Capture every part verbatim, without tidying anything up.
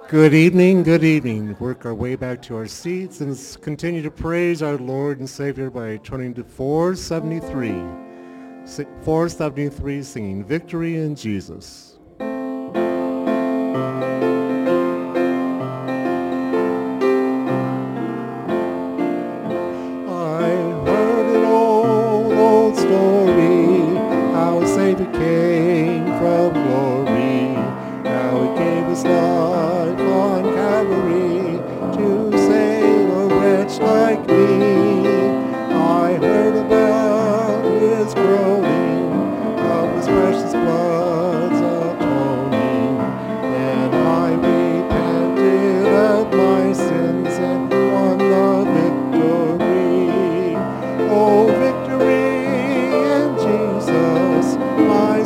Good evening, good evening. Work our way back to our seats and s- continue to praise our Lord and Savior by turning to four seventy-three. Si- four seventy-three, singing Victory in Jesus. I heard an old, old story, how a Savior came from glory, how he gave his life on Calvary to save a wretch like me. I heard about his groaning, of his precious blood's atoning, and I repented of my sins and won the victory. Oh, victory in Jesus, my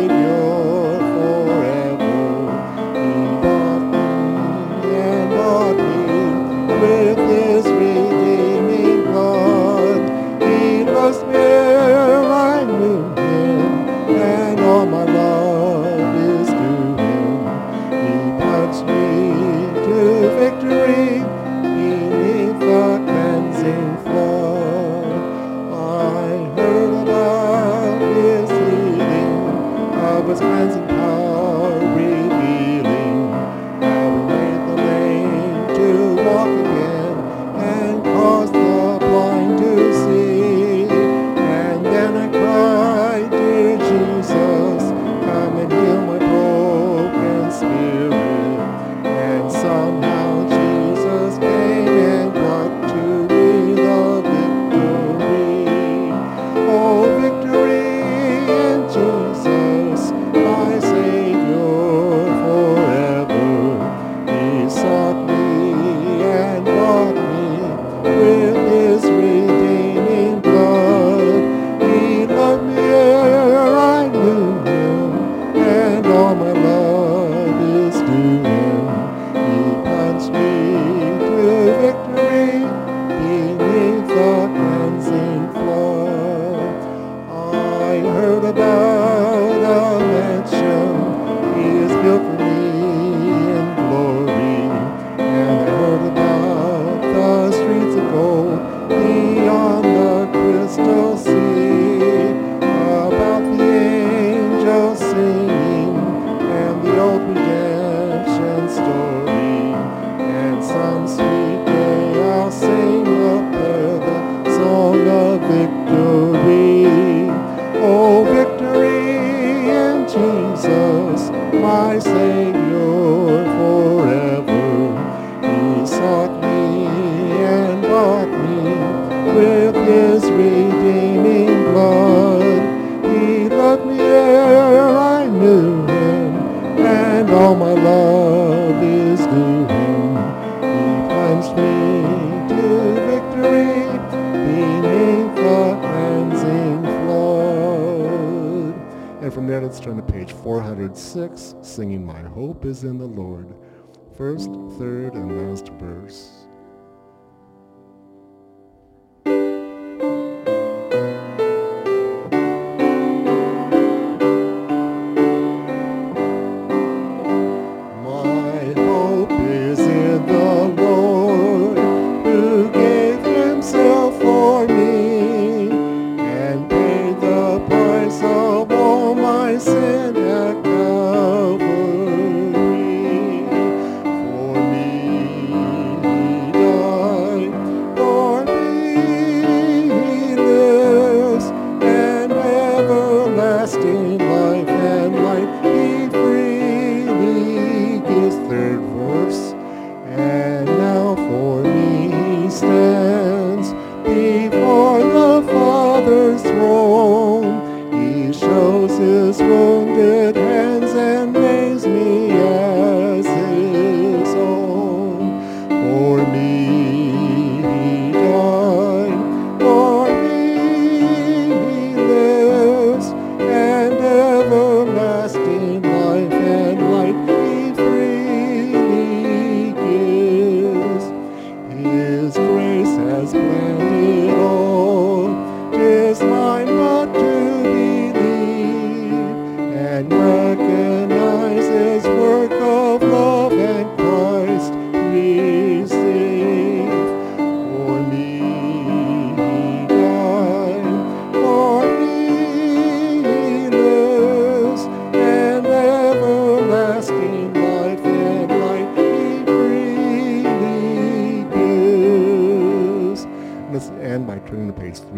Savior forever. He bought me and bought me with his redeeming blood. He loves me ere I knew him, and all my love is to him. He puts me to victory beneath the cleansing flood. I heard about his healing, of his cleansing power revealing, how he made the lame to walk again and caused the blind to see. And then I cried, dear Jesus, come and heal my broken spirit. And somehow Jesus came and brought to me the victory. Oh, victory in Jesus, my Savior forever. He sought me and bought me with his redeeming blood. He loved me ere I knew him, and all my love is to him. He plunged me to victory beneath the cleansing flood. I heard about a mansion he has built for me in glory, and I heard about the streets of gold beyond the crystal sea, about the angels singing and the old redemption story. And some sweet day I'll sing up there the song of victory. Oh, victory in Jesus, my Savior forever. He sought me and bought me with his redeeming blood. He loved me ere I knew him, and all my love is due him. He plunged me to victory beneath the cleansing flood. And from there, let's turn to page four hundred six, singing My Hope is in the Lord. First, third, and last verse. My hope is in the Lord, who gave himself for me, and paid the price of all my sin at Calvary. For me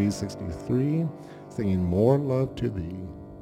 three sixty-three, singing More Love to Thee.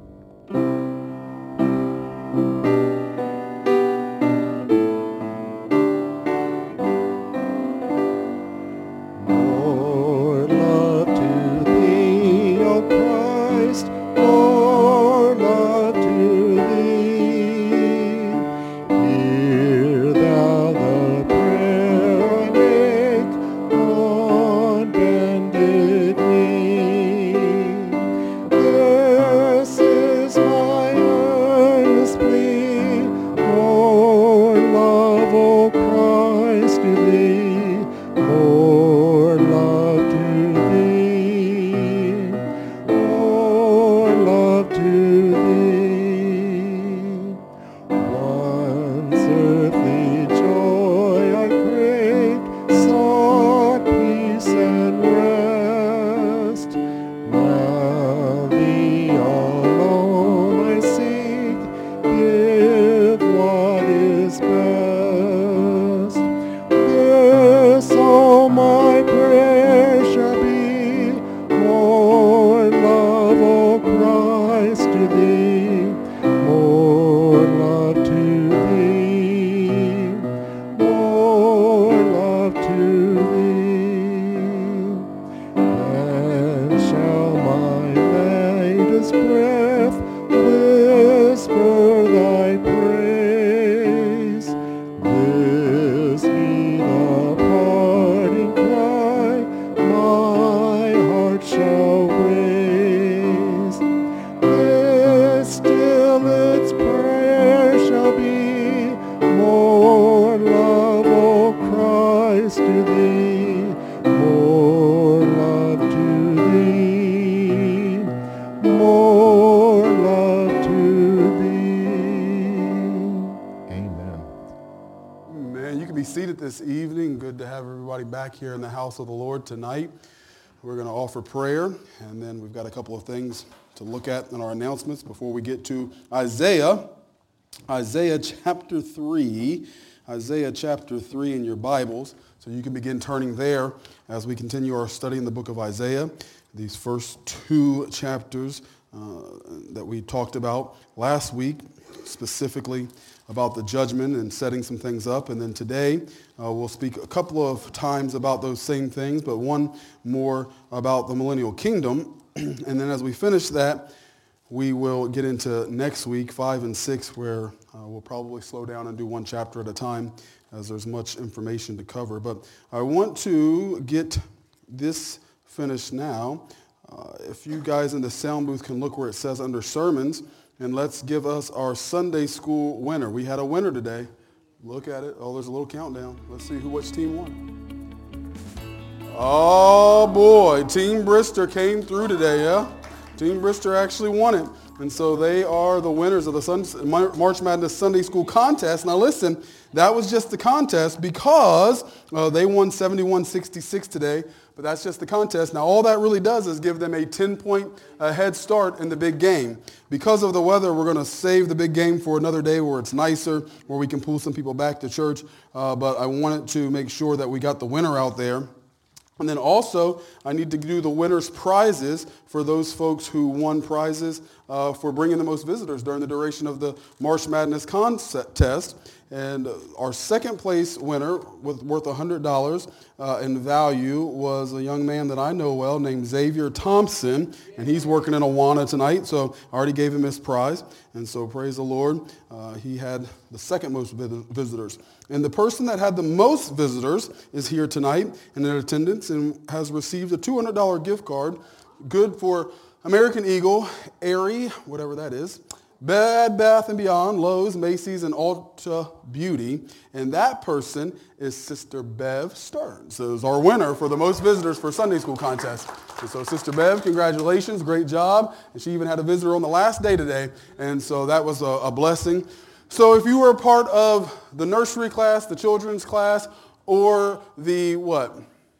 This evening. Good to have everybody back here in the house of the Lord tonight. We're going to offer prayer, and then we've got a couple of things to look at in our announcements before we get to Isaiah. Isaiah chapter three. Isaiah chapter three in your Bibles. So you can begin turning there as we continue our study in the book of Isaiah. These first two chapters uh, that we talked about last week, specifically about the judgment and setting some things up. And then today, uh, we'll speak a couple of times about those same things, but one more about the millennial kingdom. And then as we finish that, we will get into next week, five and six, where uh, we'll probably slow down and do one chapter at a time, as there's much information to cover. But I want to get this finished now. Uh, if you guys in the sound booth can look where it says under sermons, and let's give us our Sunday school winner. We had a winner today. Look at it. Oh, there's a little countdown. Let's see who which team won. Oh, boy. Team Brister came through today, yeah? Team Brister actually won it. And so they are the winners of the Sun- March Madness Sunday School contest. Now, listen, that was just the contest because uh, they won seventy-one sixty-six today. But that's just the contest. Now, all that really does is give them a ten-point uh, head start in the big game. Because of the weather, we're going to save the big game for another day where it's nicer, where we can pull some people back to church. Uh, but I wanted to make sure that we got the winner out there. And then also, I need to do the winner's prizes for those folks who won prizes uh, for bringing the most visitors during the duration of the March Madness contest. And our second place winner, with worth one hundred dollars uh, in value, was a young man that I know well named Xavier Thompson. And he's working in Awana tonight, so I already gave him his prize. And so praise the Lord, uh, he had the second most visitors. And the person that had the most visitors is here tonight and in attendance and has received a two hundred dollars gift card, good for American Eagle, Aerie, whatever that is, Bed Bath and Beyond, Lowe's, Macy's, and Ulta Beauty. And that person is Sister Bev Stearns. So is our winner for the most visitors for Sunday school contest. And so Sister Bev, congratulations, great job. And she even had a visitor on the last day today. And so that was a, a blessing. So if you were a part of the nursery class, the children's class, or the what?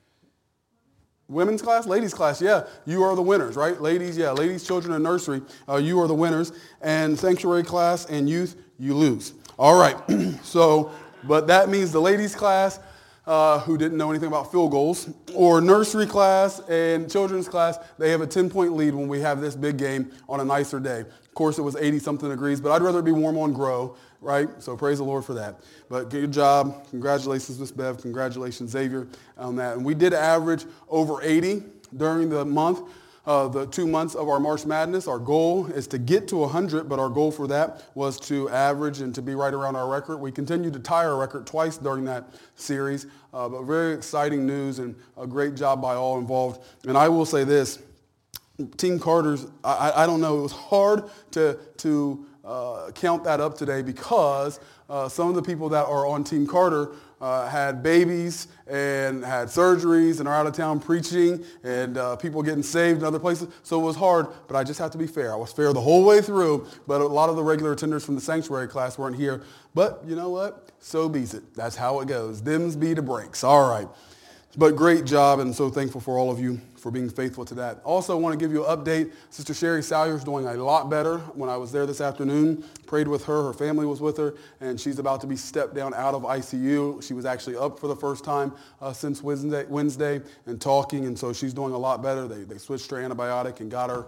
Women's class? Ladies class, yeah. You are the winners, right? Ladies, yeah. Ladies, children, and nursery, uh, you are the winners. And sanctuary class and youth, you lose. All right. So, but that means the ladies class, uh, who didn't know anything about field goals, or nursery class and children's class, they have a ten-point lead when we have this big game on a nicer day. Of course, it was eighty-something degrees, but I'd rather it be warm on Grow, right? So praise the Lord for that. But good job. Congratulations, Miss Bev. Congratulations, Xavier, on that. And we did average over eighty during the month. Uh, the two months of our March Madness. Our goal is to get to one hundred, but our goal for that was to average and to be right around our record. We continued to tie our record twice during that series, uh, but very exciting news and a great job by all involved. And I will say this, Team Carter's, I, I don't know, it was hard to, to uh, count that up today because uh, some of the people that are on Team Carter Uh, had babies and had surgeries and are out of town preaching and uh, people getting saved in other places. So it was hard, but I just have to be fair. I was fair the whole way through, but a lot of the regular attenders from the sanctuary class weren't here. But you know what? So be's it. That's how it goes. Them's be the breaks. All right. But great job, and so thankful for all of you for being faithful to that. Also, I want to give you an update. Sister Sherry Salyer is doing a lot better. When I was there this afternoon, prayed with her. Her family was with her, and she's about to be stepped down out of I C U. She was actually up for the first time uh, since Wednesday, Wednesday and talking, and so she's doing a lot better. They, they switched her antibiotic and got her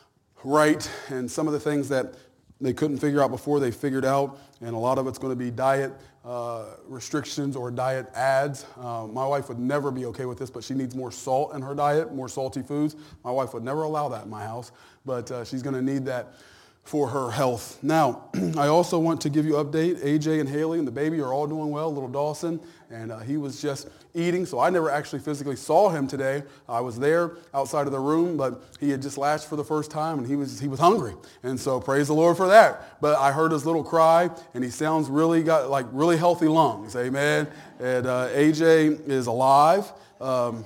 right, and some of the things that they couldn't figure out before, they figured out, and a lot of it's going to be diet uh, restrictions or diet ads. Uh, my wife would never be okay with this, but she needs more salt in her diet, more salty foods. My wife would never allow that in my house, but uh, she's going to need that for her health. Now, I also want to give you an update. A J and Haley and the baby are all doing well, little Dawson, and uh, he was just eating, so I never actually physically saw him today. I was there outside of the room, but he had just latched for the first time, and he was he was hungry, and so praise the Lord for that. But I heard his little cry, and he sounds really got like really healthy lungs, amen. And uh, A J is alive. Um,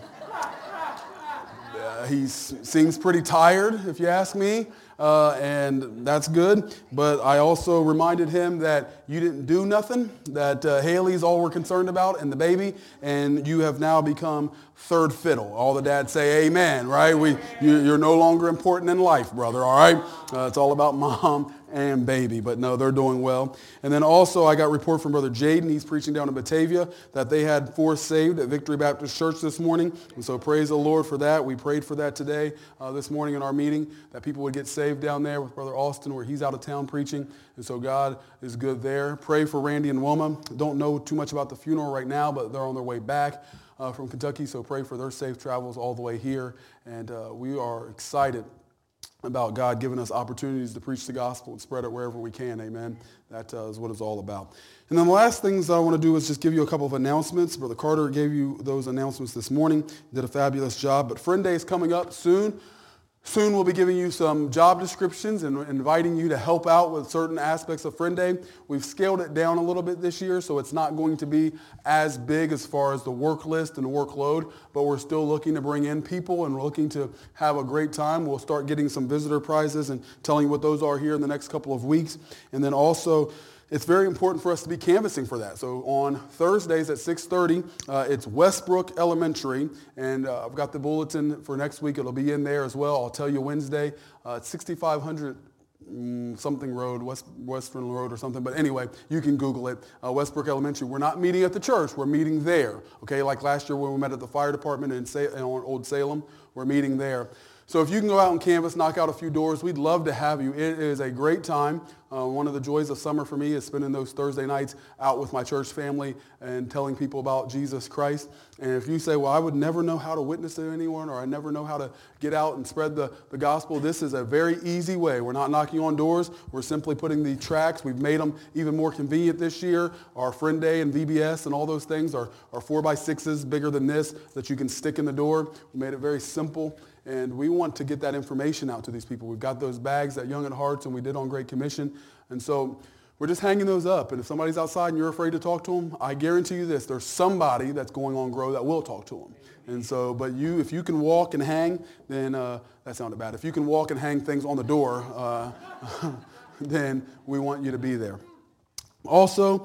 uh, he seems pretty tired, if you ask me. Uh, and that's good. But I also reminded him that you didn't do nothing, that uh, Haley's all we're concerned about and the baby, and you have now become third fiddle. All the dads say amen, right? We, you, you're no longer important in life, brother, all right? Uh, it's all about mom and baby, but no, they're doing well. And then also I got a report from Brother Jaden. He's preaching down in Batavia that they had four saved at Victory Baptist Church this morning. And so praise the Lord for that. We prayed for that today, uh, this morning in our meeting, that people would get saved down there with Brother Austin where he's out of town preaching. And so God is good there. Pray for Randy and Wilma. Don't know too much about the funeral right now, but they're on their way back uh, from Kentucky. So pray for their safe travels all the way here. And uh, we are excited about God giving us opportunities to preach the gospel and spread it wherever we can, amen. That uh, is what it's all about. And then the last things I want to do is just give you a couple of announcements. Brother Carter gave you those announcements this morning. Did a fabulous job. But Friend Day is coming up soon. Soon we'll be giving you some job descriptions and inviting you to help out with certain aspects of Friend Day. We've scaled it down a little bit this year, so it's not going to be as big as far as the work list and the workload, but we're still looking to bring in people and we're looking to have a great time. We'll start getting some visitor prizes and telling you what those are here in the next couple of weeks. And then also, it's very important for us to be canvassing for that. So on Thursdays at six thirty, uh, it's Westbrook Elementary, and uh, I've got the bulletin for next week. It'll be in there as well. I'll tell you Wednesday. Uh, it's sixty-five hundred mm, something road, West, Western Road or something. But anyway, you can Google it. Uh, Westbrook Elementary. We're not meeting at the church. We're meeting there. Okay, like last year when we met at the fire department in Sa- on Old Salem. We're meeting there. So if you can go out and canvass, knock out a few doors, we'd love to have you. It is a great time. Uh, one of the joys of summer for me is spending those Thursday nights out with my church family and telling people about Jesus Christ. And if you say, well, I would never know how to witness to anyone, or I never know how to get out and spread the, the gospel, this is a very easy way. We're not knocking on doors. We're simply putting the tracts. We've made them even more convenient this year. Our Friend Day and V B S and all those things are, are four by sixes bigger than this that you can stick in the door. We made it very simple. And we want to get that information out to these people. We've got those bags at Young at Hearts, and we did on Great Commission. And so we're just hanging those up. And if somebody's outside and you're afraid to talk to them, I guarantee you this, there's somebody that's going on Grow that will talk to them. And so, but you, if you can walk and hang, then uh, that sounded bad. If you can walk and hang things on the door, uh, then we want you to be there. Also,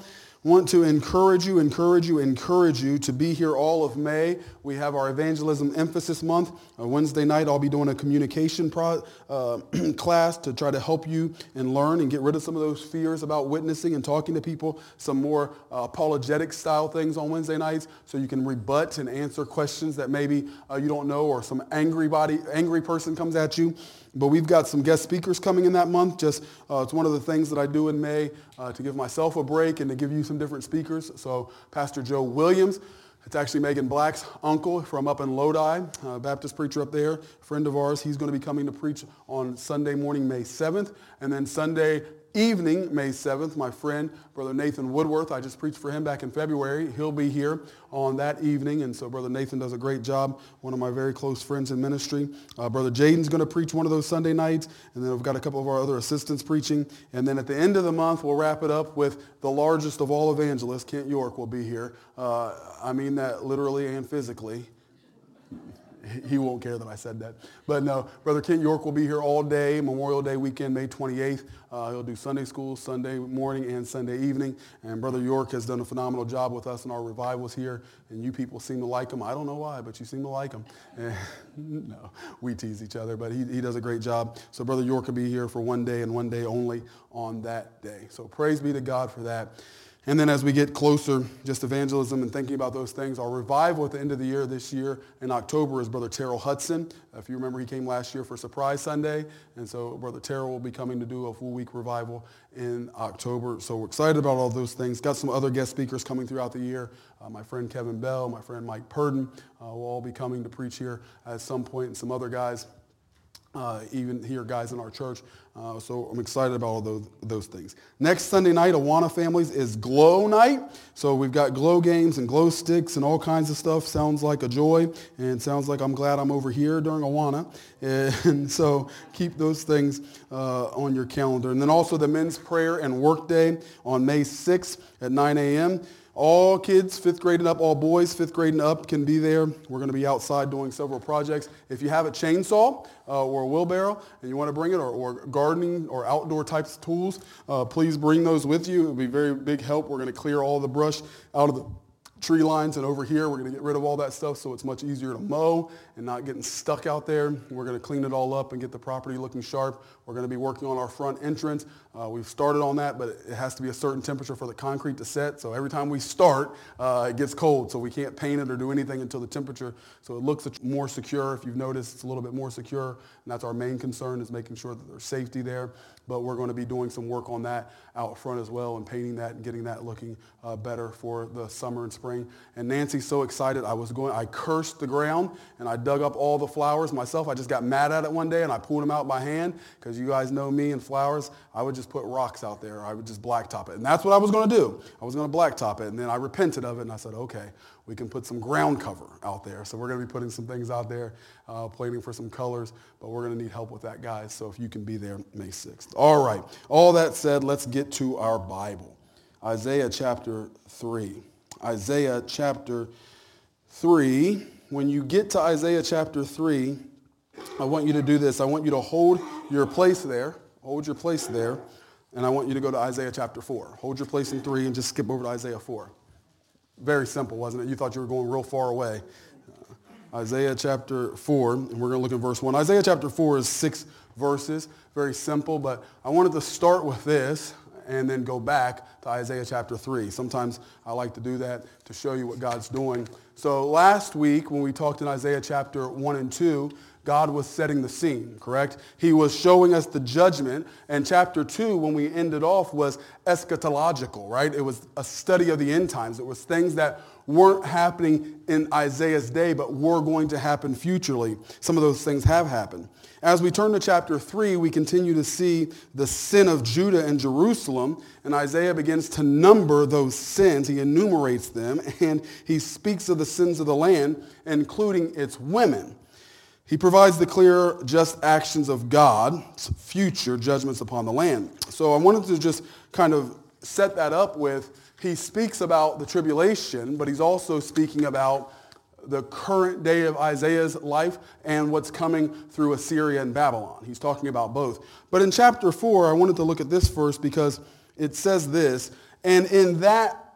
Want to encourage you, encourage you, encourage you to be here all of May. We have our Evangelism Emphasis Month. Uh, Wednesday night, I'll be doing a communication pro, uh, class to try to help you and learn and get rid of some of those fears about witnessing and talking to people, some more uh, apologetic style things on Wednesday nights so you can rebut and answer questions that maybe uh, you don't know, or some angry body, angry person comes at you. But we've got some guest speakers coming in that month. Just uh, it's one of the things that I do in May uh, to give myself a break and to give you some different speakers. So Pastor Joe Williams, it's actually Megan Black's uncle from up in Lodi, uh, Baptist preacher up there, friend of ours. He's going to be coming to preach on Sunday morning, May seventh, and then Sunday evening, May seventh, my friend, Brother Nathan Woodworth. I just preached for him back in February. He'll be here on that evening, and so Brother Nathan does a great job, one of my very close friends in ministry. Uh, Brother Jaden's going to preach one of those Sunday nights, and then we've got a couple of our other assistants preaching, and then at the end of the month, we'll wrap it up with the largest of all evangelists, Kent York, will be here. Uh, I mean that literally and physically. He won't care that I said that. But no, Brother Kent York will be here all day, Memorial Day weekend, May twenty-eighth. Uh, he'll do Sunday school, Sunday morning, and Sunday evening. And Brother York has done a phenomenal job with us in our revivals here. And you people seem to like him. I don't know why, but you seem to like him. No, we tease each other, but he, he does a great job. So Brother York will be here for one day and one day only on that day. So praise be to God for that. And then as we get closer, just evangelism and thinking about those things, our revival at the end of the year this year in October is Brother Terrell Hudson. If you remember, he came last year for Surprise Sunday. And so Brother Terrell will be coming to do a full week revival in October. So we're excited about all those things. Got some other guest speakers coming throughout the year. Uh, my friend Kevin Bell, my friend Mike Purdon uh, will all be coming to preach here at some point, and some other guys. Uh, even here, guys in our church. Uh, so I'm excited about all those, those things. Next Sunday night, Awana Families, is Glow Night. So we've got glow games and glow sticks and all kinds of stuff. Sounds like a joy, and sounds like I'm glad I'm over here during Awana. And so keep those things uh, on your calendar. And then also the Men's Prayer and Work Day on May sixth at nine a.m. All kids, fifth grade and up, all boys, fifth grade and up can be there. We're going to be outside doing several projects. If you have a chainsaw uh, or a wheelbarrow and you want to bring it, or, or gardening or outdoor types of tools, uh, please bring those with you. It will be very big help. We're going to clear all the brush out of the tree lines, and over here we're going to get rid of all that stuff so it's much easier to mow and not getting stuck out there. We're going to clean it all up and get the property looking sharp. We're going to be working on our front entrance. Uh, we've started on that, but it has to be a certain temperature for the concrete to set. So every time we start, uh, it gets cold, so we can't paint it or do anything until the temperature. So it looks more secure. If you've noticed, it's a little bit more secure, and that's our main concern, is making sure that there's safety there. But we're going to be doing some work on that out front as well, and painting that and getting that looking uh, better for the summer and spring. And Nancy's so excited. I was going, I cursed the ground, and I dug up all the flowers myself. I just got mad at it one day, and I pulled them out by hand, because you guys know me and flowers. I would just put rocks out there. I would just blacktop it. And that's what I was going to do. I was going to blacktop it, and then I repented of it, and I said, okay, we can put some ground cover out there. So we're going to be putting some things out there, uh, planning for some colors, but we're going to need help with that, guys. So if you can be there May sixth. All right. All that said, let's get to our Bible. Isaiah chapter three. Isaiah chapter three. When you get to Isaiah chapter three, I want you to do this. I want you to hold your place there. Hold your place there. And I want you to go to Isaiah chapter four. Hold your place in three and just skip over to Isaiah four. Very simple, wasn't it? You thought you were going real far away. Uh, Isaiah chapter four, and we're going to look at verse one. Isaiah chapter four is six verses. Very simple, but I wanted to start with this and then go back to Isaiah chapter three. Sometimes I like to do that to show you what God's doing. So last week when we talked in Isaiah chapter one and two, God was setting the scene, correct? He was showing us the judgment. And chapter two, when we ended off, was eschatological, right? It was a study of the end times. It was things that weren't happening in Isaiah's day, but were going to happen futurely. Some of those things have happened. As we turn to chapter three, we continue to see the sin of Judah and Jerusalem, and Isaiah begins to number those sins. He enumerates them, and he speaks of the sins of the land, including its women. He provides the clear, just actions of God's future judgments upon the land. So I wanted to just kind of set that up with, he speaks about the tribulation, but he's also speaking about the current day of Isaiah's life and what's coming through Assyria and Babylon. He's talking about both. But in chapter four, I wanted to look at this first because it says this, and in that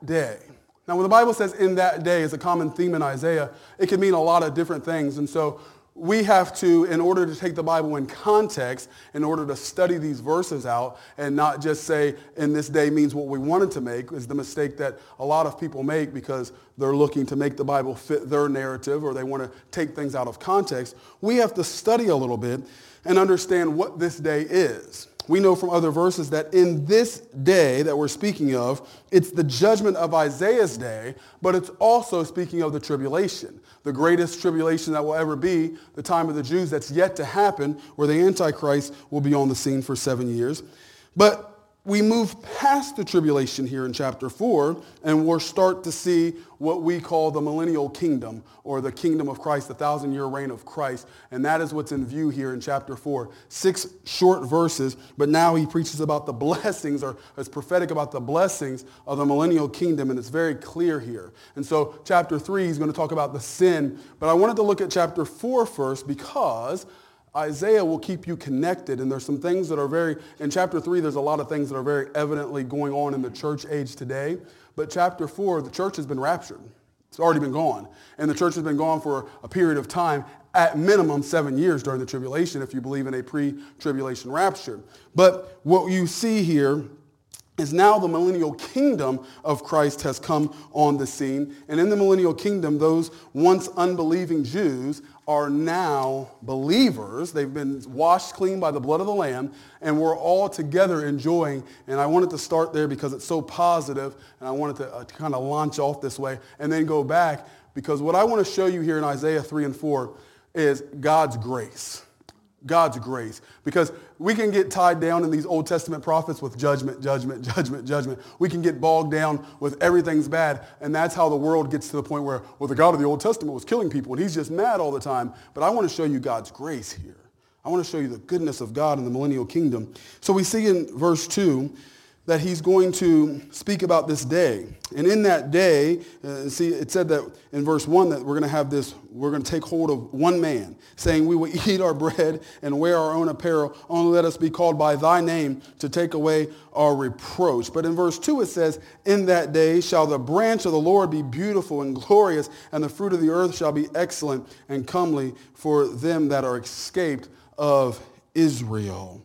day. Now, when the Bible says in that day is a common theme in Isaiah, it can mean a lot of different things. And so we have to, in order to take the Bible in context, in order to study these verses out and not just say in this day means what we want it to make, is the mistake that a lot of people make because they're looking to make the Bible fit their narrative or they want to take things out of context. We have to study a little bit and understand what this day is. We know from other verses that in this day that we're speaking of, it's the judgment of Isaiah's day, but it's also speaking of the tribulation, the greatest tribulation that will ever be, the time of the Jews that's yet to happen, where the Antichrist will be on the scene for seven years. But we move past the tribulation here in chapter four, and we'll start to see what we call the millennial kingdom, or the kingdom of Christ, the thousand-year reign of Christ. And that is what's in view here in chapter four. Six short verses, but now he preaches about the blessings, or is prophetic about the blessings of the millennial kingdom, and it's very clear here. And so chapter three, he's going to talk about the sin, but I wanted to look at chapter four first because Isaiah will keep you connected, and there's some things that are very, in chapter three, there's a lot of things that are very evidently going on in the church age today, but chapter four, the church has been raptured. It's already been gone, and the church has been gone for a period of time, at minimum seven years during the tribulation, if you believe in a pre-tribulation rapture. But what you see here is now the millennial kingdom of Christ has come on the scene. And in the millennial kingdom, those once unbelieving Jews are now believers. They've been washed clean by the blood of the Lamb, and we're all together enjoying. And I wanted to start there because it's so positive, and I wanted to, uh, to kind of launch off this way and then go back, because what I want to show you here in Isaiah three and four is God's grace. God's grace. Because we can get tied down in these Old Testament prophets with judgment, judgment, judgment, judgment. We can get bogged down with everything's bad, and that's how the world gets to the point where, well, the God of the Old Testament was killing people, and he's just mad all the time. But I want to show you God's grace here. I want to show you the goodness of God in the millennial kingdom. So we see in verse two that he's going to speak about this day. And in that day, uh, see, it said that in verse one that we're going to have this, we're going to take hold of one man, saying we will eat our bread and wear our own apparel. Only let us be called by thy name to take away our reproach. But in verse two it says, in that day shall the branch of the Lord be beautiful and glorious, and the fruit of the earth shall be excellent and comely for them that are escaped of Israel.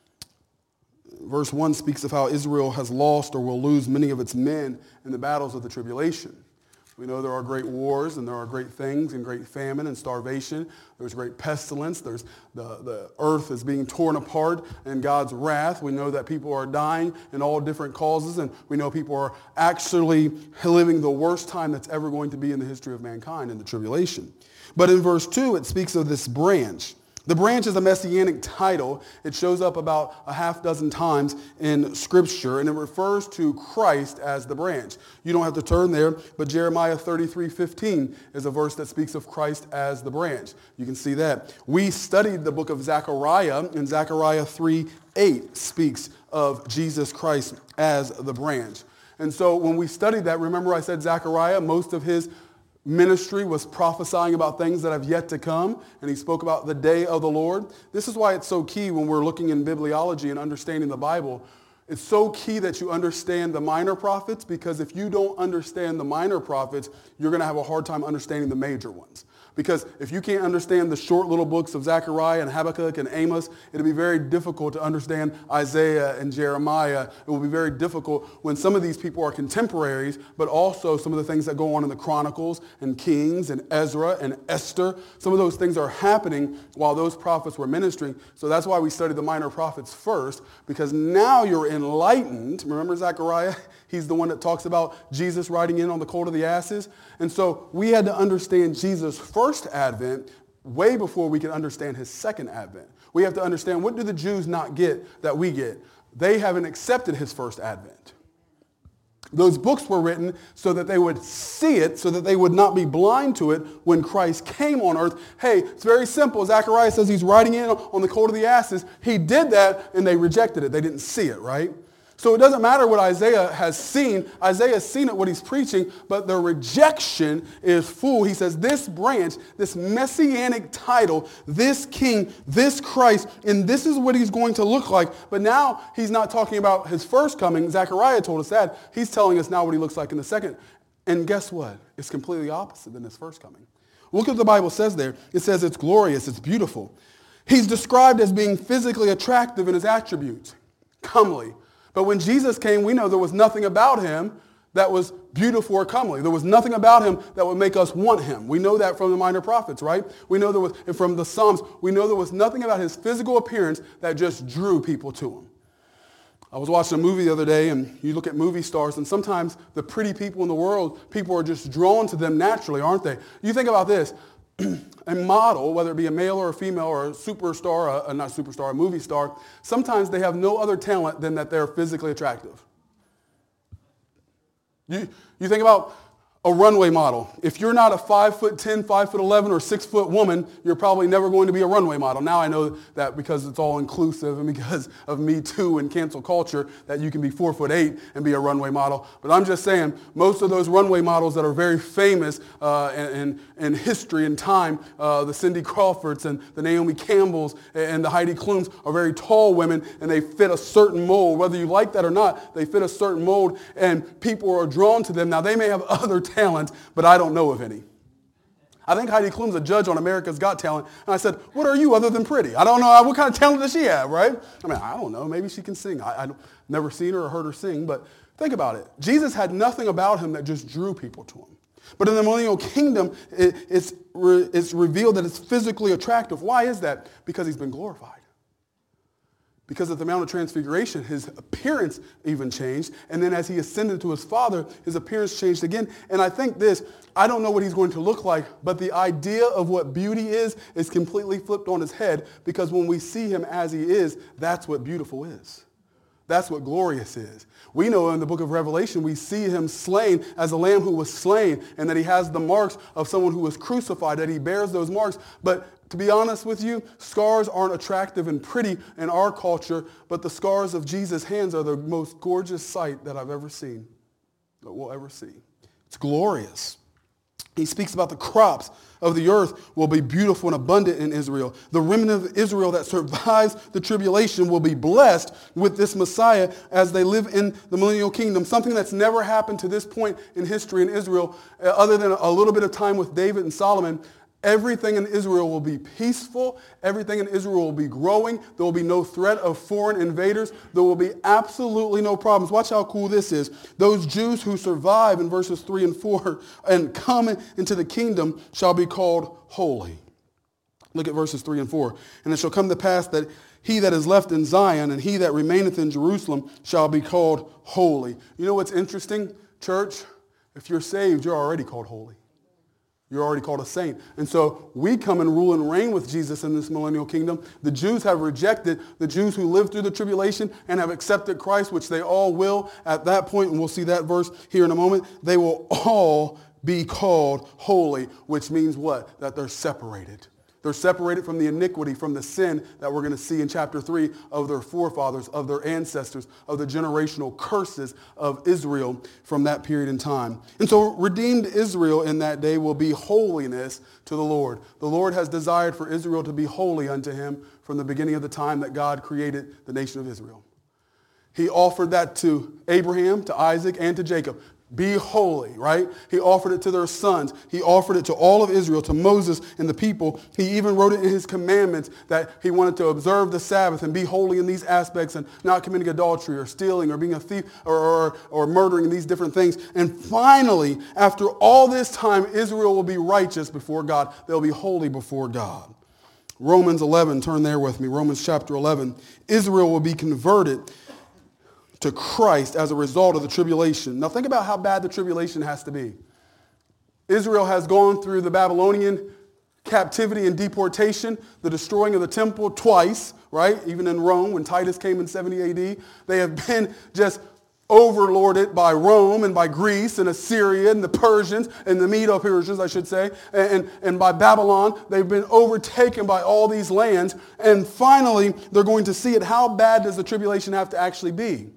Verse one speaks of how Israel has lost or will lose many of its men in the battles of the tribulation. We know there are great wars, and there are great things, and great famine and starvation. There's great pestilence. There's the, the earth is being torn apart in God's wrath. We know that people are dying in all different causes, and we know people are actually living the worst time that's ever going to be in the history of mankind in the tribulation. But in verse two, it speaks of this branch. The branch is a messianic title. It shows up about a half dozen times in Scripture, and it refers to Christ as the branch. You don't have to turn there, but Jeremiah thirty-three fifteen is a verse that speaks of Christ as the branch. You can see that. We studied the book of Zechariah, and Zechariah three eight speaks of Jesus Christ as the branch. And so when we studied that, remember I said Zechariah, most of his ministry was prophesying about things that have yet to come, and he spoke about the day of the Lord. This is why it's so key when we're looking in bibliology and understanding the Bible. It's so key that you understand the minor prophets, because if you don't understand the minor prophets, you're going to have a hard time understanding the major ones. Because if you can't understand the short little books of Zechariah and Habakkuk and Amos, it'll be very difficult to understand Isaiah and Jeremiah. It will be very difficult when some of these people are contemporaries, but also some of the things that go on in the Chronicles and Kings and Ezra and Esther. Some of those things are happening while those prophets were ministering. So that's why we study the minor prophets first, because now you're enlightened. Remember Zechariah? He's the one that talks about Jesus riding in on the colt of the asses. And so we had to understand Jesus' first advent way before we could understand his second advent. We have to understand, what do the Jews not get that we get? They haven't accepted his first advent. Those books were written so that they would see it, so that they would not be blind to it when Christ came on earth. Hey, it's very simple. Zechariah says he's riding in on the colt of the asses. He did that, and they rejected it. They didn't see it, right? So it doesn't matter what Isaiah has seen. Isaiah has seen it, what he's preaching, but the rejection is full. He says this branch, this messianic title, this king, this Christ, and this is what he's going to look like. But now he's not talking about his first coming. Zechariah told us that. He's telling us now what he looks like in the second. And guess what? It's completely opposite than his first coming. Look what the Bible says there. It says it's glorious, it's beautiful. He's described as being physically attractive in his attributes, comely. But when Jesus came, we know there was nothing about him that was beautiful or comely. There was nothing about him that would make us want him. We know that from the minor prophets, right? We know there was, and from the Psalms, we know there was nothing about his physical appearance that just drew people to him. I was watching a movie the other day, and you look at movie stars, and sometimes the pretty people in the world, people are just drawn to them naturally, aren't they? You think about this. A model, whether it be a male or a female or a superstar, a, a not superstar, a movie star, sometimes they have no other talent than that they're physically attractive. You, you think about a runway model. If you're not a five foot ten, five foot eleven, or six foot woman, you're probably never going to be a runway model. Now I know that because it's all inclusive and because of Me Too and cancel culture that you can be four foot eight and be a runway model. But I'm just saying, most of those runway models that are very famous uh, in, in history and time, uh, the Cindy Crawfords and the Naomi Campbells and the Heidi Klums are very tall women, and they fit a certain mold. Whether you like that or not, they fit a certain mold, and people are drawn to them. Now they may have other talent, but I don't know of any. I think Heidi Klum's a judge on America's Got Talent. And I said, what are you other than pretty? I don't know. What kind of talent does she have, right? I mean, I don't know. Maybe she can sing. I, I've never seen her or heard her sing, but think about it. Jesus had nothing about him that just drew people to him. But in the millennial kingdom, it, it's, re, it's revealed that it's physically attractive. Why is that? Because he's been glorified. Because at the Mount of Transfiguration, his appearance even changed. And then as he ascended to his Father, his appearance changed again. And I think this, I don't know what he's going to look like, but the idea of what beauty is is completely flipped on his head, because when we see him as he is, that's what beautiful is. That's what glorious is. We know in the book of Revelation, we see him slain as a lamb who was slain, and that he has the marks of someone who was crucified, that he bears those marks. But to be honest with you, scars aren't attractive and pretty in our culture, but the scars of Jesus' hands are the most gorgeous sight that I've ever seen, that we'll ever see. It's glorious. He speaks about the crops of the earth will be beautiful and abundant in Israel. The remnant of Israel that survives the tribulation will be blessed with this Messiah as they live in the millennial kingdom, something that's never happened to this point in history in Israel, uh, other than a little bit of time with David and Solomon. Everything in Israel will be peaceful. Everything in Israel will be growing. There will be no threat of foreign invaders. There will be absolutely no problems. Watch how cool this is. Those Jews who survive in verses three and four and come into the kingdom shall be called holy. Look at verses three and four. And it shall come to pass that he that is left in Zion and he that remaineth in Jerusalem shall be called holy. You know what's interesting, church? If you're saved, you're already called holy. You're already called a saint. And so we come and rule and reign with Jesus in this millennial kingdom. The Jews have rejected, the Jews who lived through the tribulation and have accepted Christ, which they all will at that point, and we'll see that verse here in a moment. They will all be called holy, which means what? That they're separated. They're separated from the iniquity, from the sin that we're going to see in chapter three of their forefathers, of their ancestors, of the generational curses of Israel from that period in time. And so redeemed Israel in that day will be holiness to the Lord. The Lord has desired for Israel to be holy unto him from the beginning of the time that God created the nation of Israel. He offered that to Abraham, to Isaac, and to Jacob. Be holy, right? He offered it to their sons. He offered it to all of Israel, to Moses and the people. He even wrote it in his commandments that he wanted to observe the Sabbath and be holy in these aspects and not committing adultery or stealing or being a thief or, or, or murdering, these different things. And finally, after all this time, Israel will be righteous before God. They'll be holy before God. Romans eleven, turn there with me. Romans chapter eleven. Israel will be converted to Christ as a result of the tribulation. Now think about how bad the tribulation has to be. Israel has gone through the Babylonian captivity and deportation, the destroying of the temple twice, right? Even in Rome, when Titus came in seventy A D. They have been just overlorded by Rome and by Greece and Assyria and the Persians and the Medo-Persians, I should say, and, and by Babylon. They've been overtaken by all these lands. And finally, they're going to see it. How bad does the tribulation have to actually be?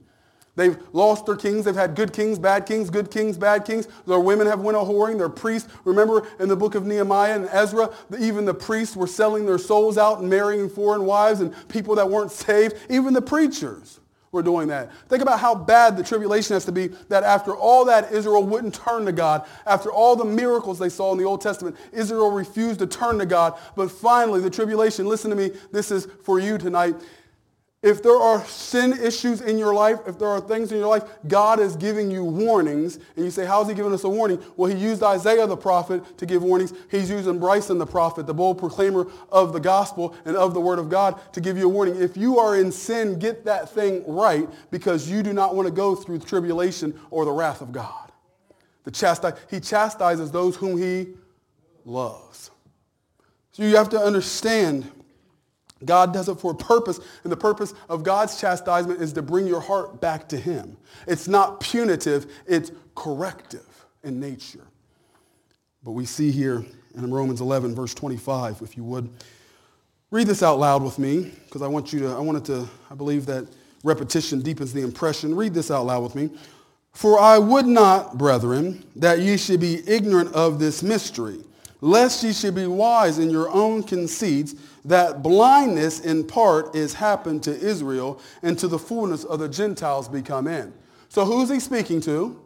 They've lost their kings. They've had good kings, bad kings, good kings, bad kings. Their women have went a-whoring. Their priests, remember in the book of Nehemiah and Ezra, even the priests were selling their souls out and marrying foreign wives and people that weren't saved. Even the preachers were doing that. Think about how bad the tribulation has to be, that after all that, Israel wouldn't turn to God. After all the miracles they saw in the Old Testament, Israel refused to turn to God. But finally, the tribulation, listen to me, this is for you tonight. If there are sin issues in your life, if there are things in your life, God is giving you warnings. And you say, how is he giving us a warning? Well, he used Isaiah the prophet to give warnings. He's using Bryson the prophet, the bold proclaimer of the gospel and of the word of God, to give you a warning. If you are in sin, get that thing right, because you do not want to go through tribulation or the wrath of God. The chasti- he chastises those whom he loves. So you have to understand, God does it for a purpose, and the purpose of God's chastisement is to bring your heart back to him. It's not punitive, it's corrective in nature. But we see here in Romans eleven, verse twenty-five, if you would, read this out loud with me, because I want you to, I wanted to, I believe that repetition deepens the impression. Read this out loud with me. For I would not, brethren, that ye should be ignorant of this mystery, lest ye should be wise in your own conceits, that blindness in part is happened to Israel, and to the fullness of the Gentiles be come in. So who's he speaking to?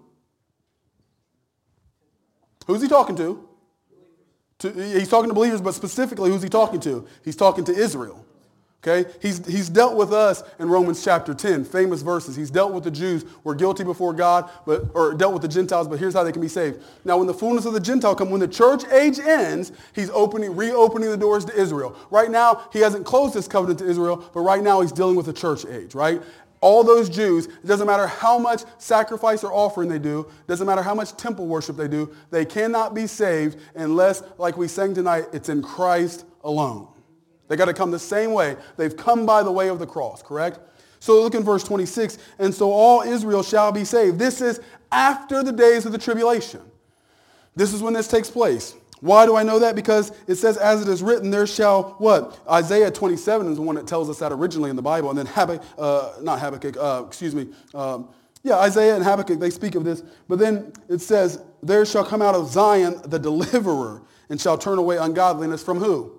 Who's he talking to? to? He's talking to believers, but specifically who's he talking to? He's talking to Israel. Okay, he's, he's dealt with us in Romans chapter ten, famous verses. He's dealt with the Jews. We're guilty before God, but or dealt with the Gentiles, but here's how they can be saved. Now, when the fullness of the Gentile comes, when the church age ends, he's opening, reopening the doors to Israel. Right now, he hasn't closed his covenant to Israel, but right now he's dealing with the church age, right? All those Jews, it doesn't matter how much sacrifice or offering they do, it doesn't matter how much temple worship they do, they cannot be saved unless, like we sang tonight, it's in Christ alone. They got to come the same way. They've come by the way of the cross, correct? So look in verse twenty-six. And so all Israel shall be saved. This is after the days of the tribulation. This is when this takes place. Why do I know that? Because it says, as it is written, there shall, what? Isaiah twenty-seven is the one that tells us that originally in the Bible. And then Habakkuk, uh, not Habakkuk, uh, excuse me. Um, yeah, Isaiah and Habakkuk, they speak of this. But then it says, there shall come out of Zion the deliverer, and shall turn away ungodliness from who?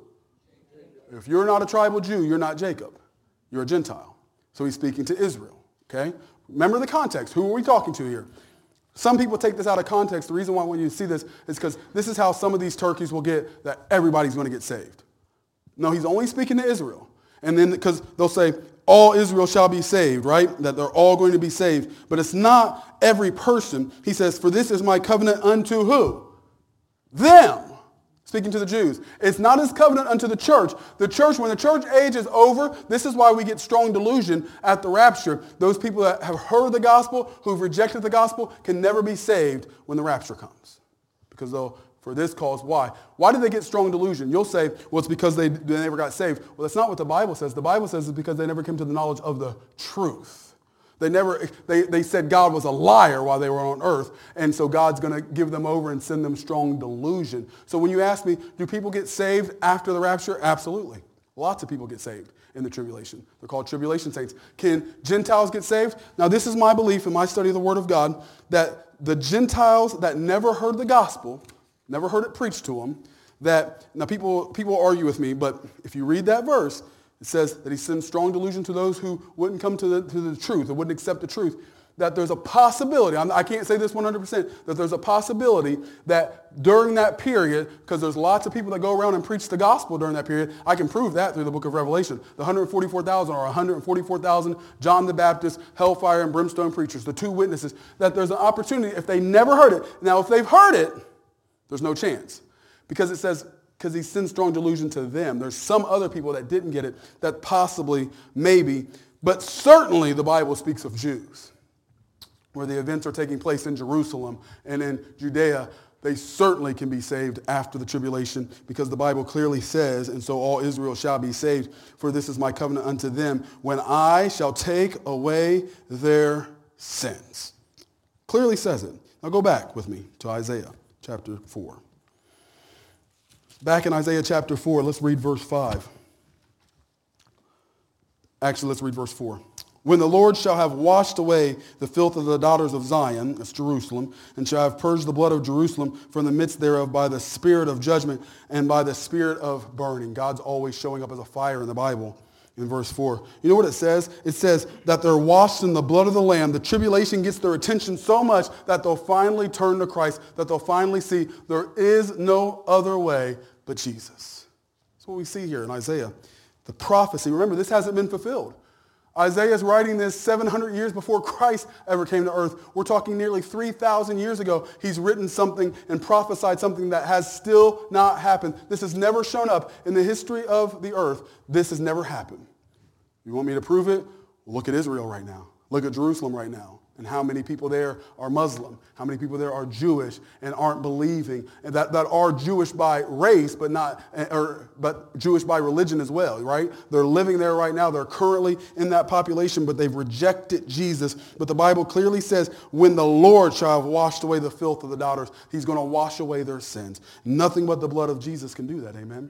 If you're not a tribal Jew, you're not Jacob. You're a Gentile. So he's speaking to Israel, okay? Remember the context. Who are we talking to here? Some people take this out of context. The reason why I want you to see this is because this is how some of these turkeys will get that everybody's going to get saved. No, he's only speaking to Israel. And then because they'll say, all Israel shall be saved, right? That they're all going to be saved. But it's not every person. He says, for this is my covenant unto who? Them. Speaking to the Jews. It's not his covenant unto the church. The church, when the church age is over, this is why we get strong delusion at the rapture. Those people that have heard the gospel, who've rejected the gospel, can never be saved when the rapture comes. Because they'll, for this cause, why? Why did they get strong delusion? You'll say, well, it's because they, they never got saved. Well, that's not what the Bible says. The Bible says it's because they never came to the knowledge of the truth. They never, they, they said God was a liar while they were on earth, and so God's going to give them over and send them strong delusion. So when you ask me, do people get saved after the rapture? Absolutely. Lots of people get saved in the tribulation. They're called tribulation saints. Can Gentiles get saved? Now this is my belief in my study of the Word of God, that the Gentiles that never heard the gospel, never heard it preached to them, that, now people, people argue with me, but if you read that verse, it says that he sends strong delusion to those who wouldn't come to the, to the truth, or wouldn't accept the truth. That there's a possibility, I'm, I can't say this one hundred percent, that there's a possibility that during that period, because there's lots of people that go around and preach the gospel during that period, I can prove that through the book of Revelation. The one hundred forty-four thousand or one hundred forty-four thousand John the Baptist, hellfire and brimstone preachers, the two witnesses, that there's an opportunity if they never heard it. Now, if they've heard it, there's no chance. Because it says, because he sends strong delusion to them. There's some other people that didn't get it that possibly, maybe, but certainly the Bible speaks of Jews, where the events are taking place in Jerusalem and in Judea. They certainly can be saved after the tribulation, because the Bible clearly says, and so all Israel shall be saved, for this is my covenant unto them, when I shall take away their sins. Clearly says it. Now go back with me to Isaiah chapter four. Back in Isaiah chapter four, let's read verse five. Actually, let's read verse four. When the Lord shall have washed away the filth of the daughters of Zion, that's Jerusalem, and shall have purged the blood of Jerusalem from the midst thereof by the spirit of judgment and by the spirit of burning. God's always showing up as a fire in the Bible. In verse four, you know what it says? It says that they're washed in the blood of the Lamb. The tribulation gets their attention so much that they'll finally turn to Christ, that they'll finally see there is no other way but Jesus. That's what we see here in Isaiah. The prophecy, remember, this hasn't been fulfilled. Isaiah is writing this seven hundred years before Christ ever came to earth. We're talking nearly three thousand years ago. He's written something and prophesied something that has still not happened. This has never shown up in the history of the earth. This has never happened. You want me to prove it? Look at Israel right now. Look at Jerusalem right now. And how many people there are Muslim? How many people there are Jewish and aren't believing? And that, that are Jewish by race, but not, or but Jewish by religion as well, right? They're living there right now. They're currently in that population, but they've rejected Jesus. But the Bible clearly says, when the Lord shall have washed away the filth of the daughters, he's going to wash away their sins. Nothing but the blood of Jesus can do that, amen?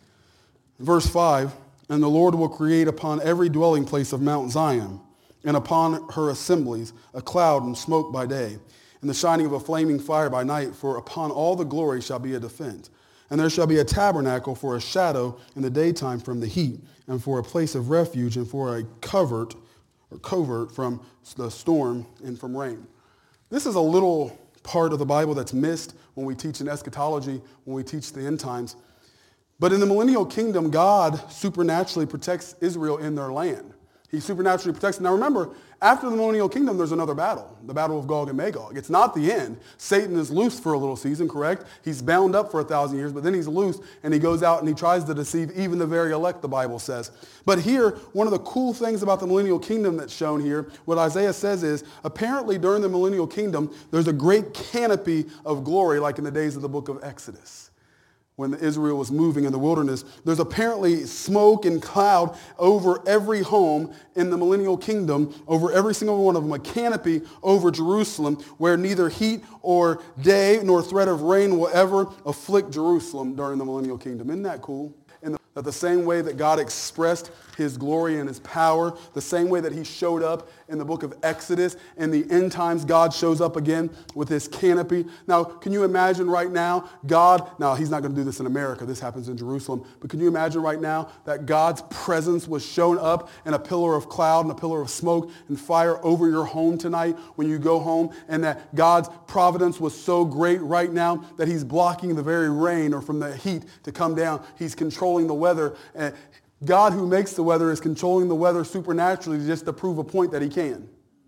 Verse five, and the Lord will create upon every dwelling place of Mount Zion, and upon her assemblies a cloud and smoke by day, and the shining of a flaming fire by night, for upon all the glory shall be a defense. And there shall be a tabernacle for a shadow in the daytime from the heat, and for a place of refuge, and for a covert or covert from the storm and from rain. This is a little part of the Bible that's missed when we teach in eschatology, when we teach the end times. But in the millennial kingdom, God supernaturally protects Israel in their land. He supernaturally protects. Now remember, after the millennial kingdom, there's another battle, the battle of Gog and Magog. It's not the end. Satan is loose for a little season, correct? He's bound up for a thousand years, but then he's loose, and he goes out and he tries to deceive even the very elect, the Bible says. But here, one of the cool things about the millennial kingdom that's shown here, what Isaiah says is, apparently during the millennial kingdom, there's a great canopy of glory, like in the days of the book of Exodus, when Israel was moving in the wilderness. There's apparently smoke and cloud over every home in the millennial kingdom, over every single one of them, a canopy over Jerusalem where neither heat or day nor threat of rain will ever afflict Jerusalem during the millennial kingdom. Isn't that cool? In the, that the same way that God expressed his glory and his power, the same way that he showed up in the book of Exodus, in the end times, God shows up again with his canopy. Now, can you imagine right now, God, now he's not going to do this in America, this happens in Jerusalem, but can you imagine right now that God's presence was shown up in a pillar of cloud and a pillar of smoke and fire over your home tonight when you go home, and that God's providence was so great right now that he's blocking the very rain or from the heat to come down. He's controlling the weather. And God who makes the weather is controlling the weather supernaturally just to prove a point that he can.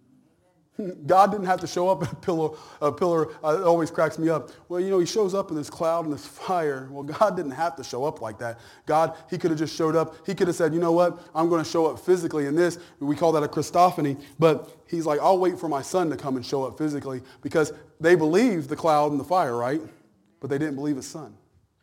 God didn't have to show up in a pillar. A pillar uh, it always cracks me up. Well, you know, he shows up in this cloud and this fire. Well, God didn't have to show up like that. God, he could have just showed up. He could have said, you know what, I'm going to show up physically in this. We call that a Christophany. But he's like, I'll wait for my son to come and show up physically, because they believed the cloud and the fire, right? But they didn't believe his son.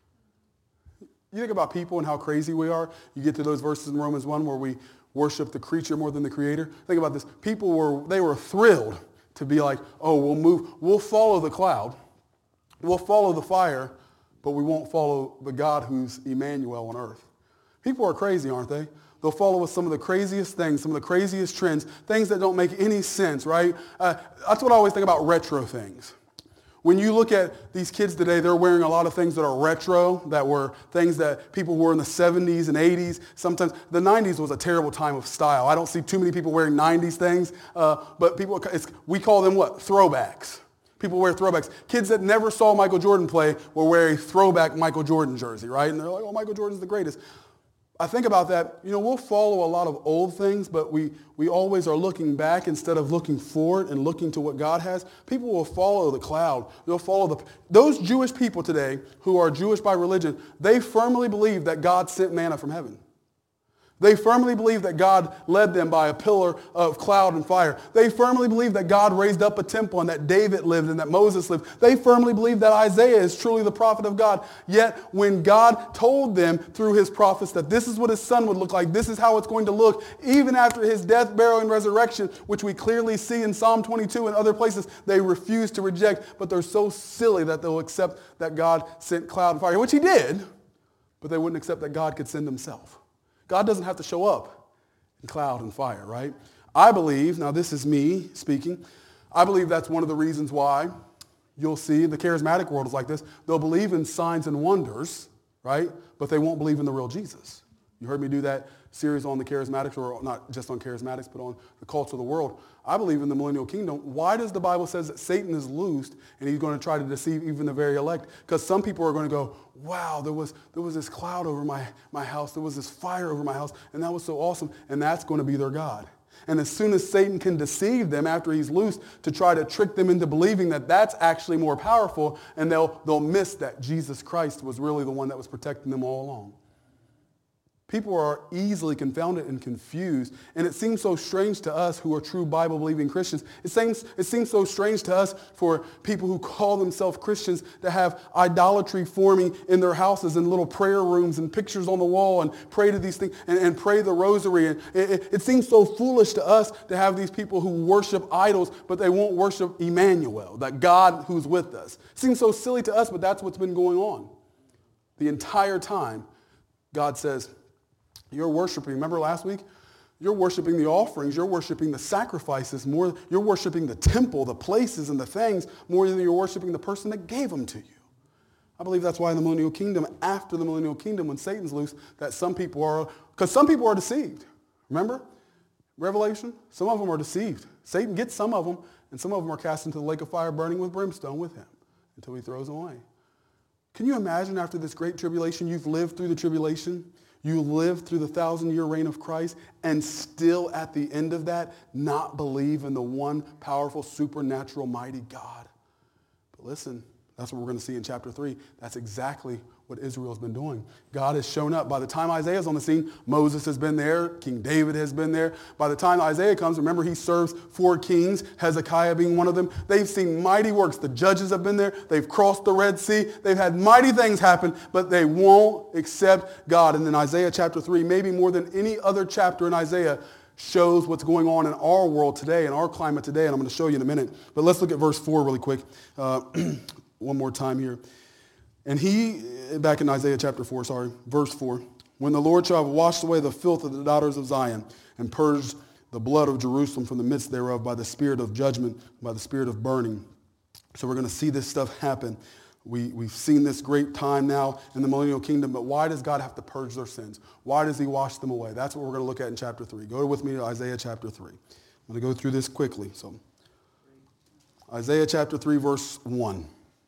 You think about people and how crazy we are. You get to those verses in Romans one where we worship the creature more than the creator. Think about this. People were, they were thrilled to be like, oh, we'll move, we'll follow the cloud, we'll follow the fire, but we won't follow the God who's Emmanuel on earth. People are crazy, aren't they? They'll follow us some of the craziest things, some of the craziest trends, things that don't make any sense, right? Uh, that's what I always think about retro things. When you look at these kids today, they're wearing a lot of things that are retro, that were things that people wore in the seventies and eighties. Sometimes the nineties was a terrible time of style. I don't see too many people wearing nineties things, uh, but people, it's, we call them what? Throwbacks. People wear throwbacks. Kids that never saw Michael Jordan play will wear a throwback Michael Jordan jersey, right? And they're like, oh, Michael Jordan's the greatest. I think about that, you know, we'll follow a lot of old things, but we, we always are looking back instead of looking forward and looking to what God has. People will follow the cloud. They'll follow the, those Jewish people today who are Jewish by religion, they firmly believe that God sent manna from heaven. They firmly believe that God led them by a pillar of cloud and fire. They firmly believe that God raised up a temple and that David lived and that Moses lived. They firmly believe that Isaiah is truly the prophet of God. Yet when God told them through his prophets that this is what his son would look like, this is how it's going to look, even after his death, burial, and resurrection, which we clearly see in Psalm twenty-two and other places, they refuse to reject, but they're so silly that they'll accept that God sent cloud and fire, which he did, but they wouldn't accept that God could send himself. God doesn't have to show up in cloud and fire, right? I believe, now this is me speaking, I believe that's one of the reasons why you'll see the charismatic world is like this. They'll believe in signs and wonders, right? But they won't believe in the real Jesus. You heard me do that series on the charismatics, or not just on charismatics, but on the cults of the world. I believe in the millennial kingdom. Why does the Bible says that Satan is loosed and he's going to try to deceive even the very elect? Because some people are going to go, wow, there was, there was this cloud over my, my house. There was this fire over my house, and that was so awesome. And that's going to be their God. And as soon as Satan can deceive them after he's loosed to try to trick them into believing that that's actually more powerful, and they'll, they'll miss that Jesus Christ was really the one that was protecting them all along. People are easily confounded and confused, and it seems so strange to us who are true Bible-believing Christians. It seems, it seems so strange to us for people who call themselves Christians to have idolatry forming in their houses and little prayer rooms and pictures on the wall and pray to these things and, and pray the rosary. And it, it, it seems so foolish to us to have these people who worship idols, but they won't worship Emmanuel, that God who's with us. It seems so silly to us, but that's what's been going on. The entire time, God says, you're worshiping, remember last week? You're worshiping the offerings. You're worshiping the sacrifices more. You're worshiping the temple, the places and the things more than you're worshiping the person that gave them to you. I believe that's why in the millennial kingdom, after the millennial kingdom, when Satan's loose, that some people are, because some people are deceived. Remember? Revelation? Some of them are deceived. Satan gets some of them, and some of them are cast into the lake of fire burning with brimstone with him until he throws them away. Can you imagine after this great tribulation, you've lived through the tribulation, you lived through the thousand-year reign of Christ, and still at the end of that, not believe in the one powerful, supernatural, mighty God? But listen, that's what we're going to see in chapter three. That's exactly what Israel's been doing. God has shown up. By the time Isaiah's on the scene, Moses has been there. King David has been there. By the time Isaiah comes, remember he serves four kings, Hezekiah being one of them. They've seen mighty works. The judges have been there. They've crossed the Red Sea. They've had mighty things happen, but they won't accept God. And then Isaiah chapter three, maybe more than any other chapter in Isaiah, shows what's going on in our world today, in our climate today, and I'm going to show you in a minute. But let's look at verse four really quick. Uh, one more time here. And he, back in Isaiah chapter four, sorry, verse four, when the Lord shall have washed away the filth of the daughters of Zion and purged the blood of Jerusalem from the midst thereof by the spirit of judgment, by the spirit of burning. So we're going to see this stuff happen. We, we've seen this great time now in the millennial kingdom, but why does God have to purge their sins? Why does he wash them away? That's what we're going to look at in chapter three. Go with me to Isaiah chapter three. I'm going to go through this quickly. So Isaiah chapter three, verse one.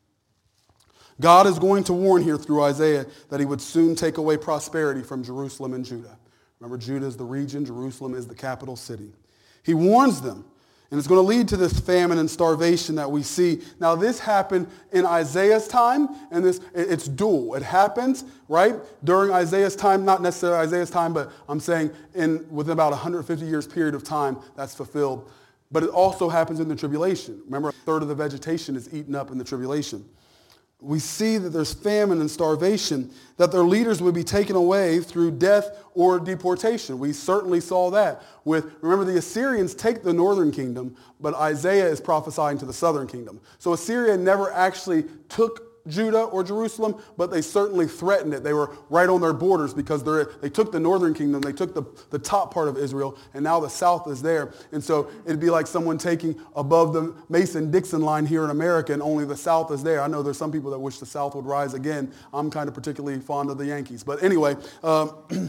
God is going to warn here through Isaiah that he would soon take away prosperity from Jerusalem and Judah. Remember, Judah is the region. Jerusalem is the capital city. He warns them, and it's going to lead to this famine and starvation that we see. Now, this happened in Isaiah's time, and this it's dual. It happens, right, during Isaiah's time, not necessarily Isaiah's time, but I'm saying in within about one hundred fifty years period of time that's fulfilled. But it also happens in the tribulation. Remember, a third of the vegetation is eaten up in the tribulation. We see that there's famine and starvation, that their leaders would be taken away through death or deportation. We certainly saw that with, remember, the Assyrians take the northern kingdom, but Isaiah is prophesying to the southern kingdom. So Assyria never actually took Judah or Jerusalem, but they certainly threatened it. They were right on their borders because they took the northern kingdom, they took the, the top part of Israel, and now the south is there. And so it'd be like someone taking above the Mason-Dixon line here in America, and only the south is there. I know there's some people that wish the south would rise again. I'm kind of particularly fond of the Yankees. But anyway, um,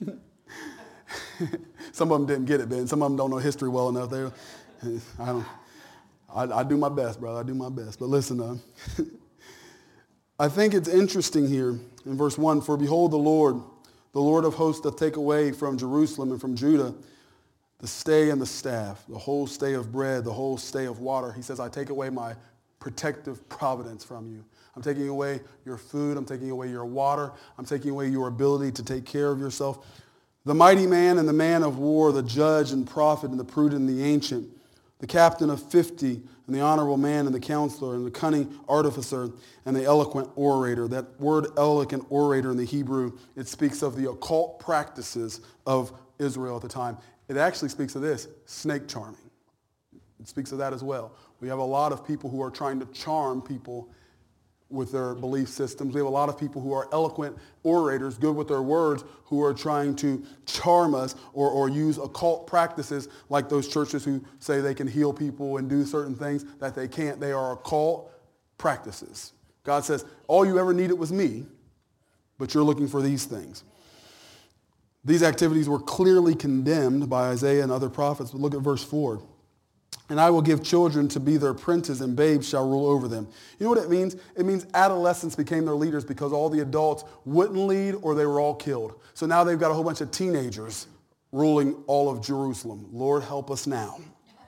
some of them didn't get it, Ben. Some of them don't know history well enough. They, I don't. I, I do my best, brother. I do my best. But listen, uh, I think it's interesting here in verse one, for behold the Lord, the Lord of hosts doth take away from Jerusalem and from Judah the stay and the staff, the whole stay of bread, the whole stay of water. He says, I take away my protective providence from you. I'm taking away your food. I'm taking away your water. I'm taking away your ability to take care of yourself. The mighty man and the man of war, the judge and prophet and the prudent and the ancient, the captain of fifty, and the honorable man, and the counselor, and the cunning artificer, and the eloquent orator. That word eloquent orator in the Hebrew, it speaks of the occult practices of Israel at the time. It actually speaks of this, snake charming. It speaks of that as well. We have a lot of people who are trying to charm people with their belief systems. We have a lot of people who are eloquent orators, good with their words, who are trying to charm us or, or use occult practices like those churches who say they can heal people and do certain things that they can't. They are occult practices. God says, all you ever needed was me, but you're looking for these things. These activities were clearly condemned by Isaiah and other prophets. But look at verse four. And I will give children to be their princes, and babes shall rule over them. You know what it means? It means adolescents became their leaders because all the adults wouldn't lead or they were all killed. So now they've got a whole bunch of teenagers ruling all of Jerusalem. Lord, help us now.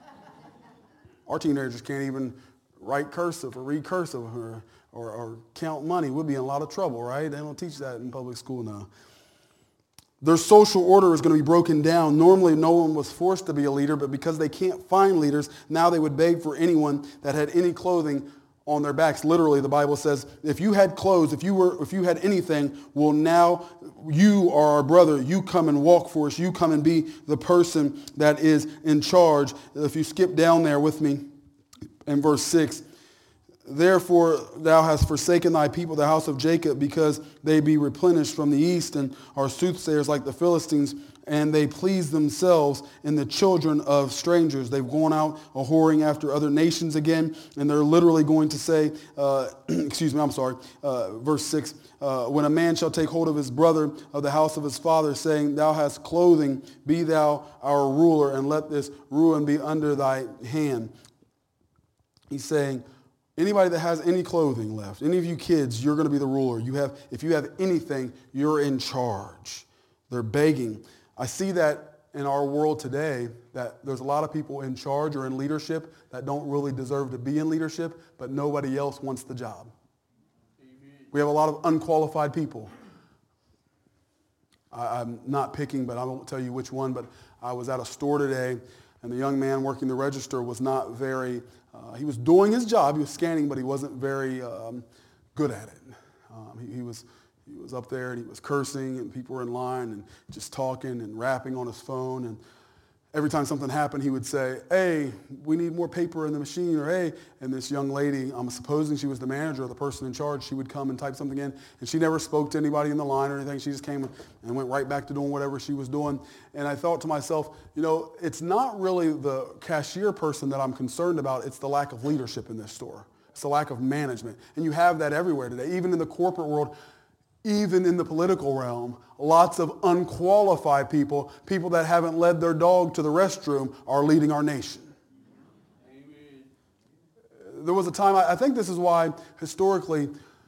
Our teenagers can't even write cursive or read cursive or, or, or count money. We'd be in a lot of trouble, right? They don't teach that in public school now. Their social order is going to be broken down. Normally, no one was forced to be a leader, but because they can't find leaders, now they would beg for anyone that had any clothing on their backs. Literally, the Bible says, if you had clothes, if you were, if you had anything, well, now you are our brother. You come and walk for us. You come and be the person that is in charge. If you skip down there with me in verse six, therefore thou hast forsaken thy people, the house of Jacob, because they be replenished from the east and are soothsayers like the Philistines, and they please themselves in the children of strangers. They've gone out a whoring after other nations again, and they're literally going to say, uh, excuse me, I'm sorry, uh, verse six, uh, when a man shall take hold of his brother of the house of his father, saying, thou hast clothing, be thou our ruler, and let this ruin be under thy hand. He's saying, anybody that has any clothing left, any of you kids, you're going to be the ruler. You have, if you have anything, you're in charge. They're begging. I see that in our world today, that there's a lot of people in charge or in leadership that don't really deserve to be in leadership, but nobody else wants the job. Amen. We have a lot of unqualified people. I, I'm not picking, but I won't tell you which one, but I was at a store today, and the young man working the register was not very Uh, he was doing his job. He was scanning, but he wasn't very um, good at it. Um, he, he was he was up there and he was cursing, and people were in line and just talking and rapping on his phone. And every time something happened, he would say, "Hey, we need more paper in the machine," or "Hey." And this young lady, I'm supposing she was the manager or the person in charge, she would come and type something in, and she never spoke to anybody in the line or anything. She just came and went right back to doing whatever she was doing. And I thought to myself, you know, it's not really the cashier person that I'm concerned about. It's the lack of leadership in this store. It's the lack of management. And you have that everywhere today, even in the corporate world. Even in the political realm, lots of unqualified people, people that haven't led their dog to the restroom, are leading our nation. Amen. There was a time, I think this is why historically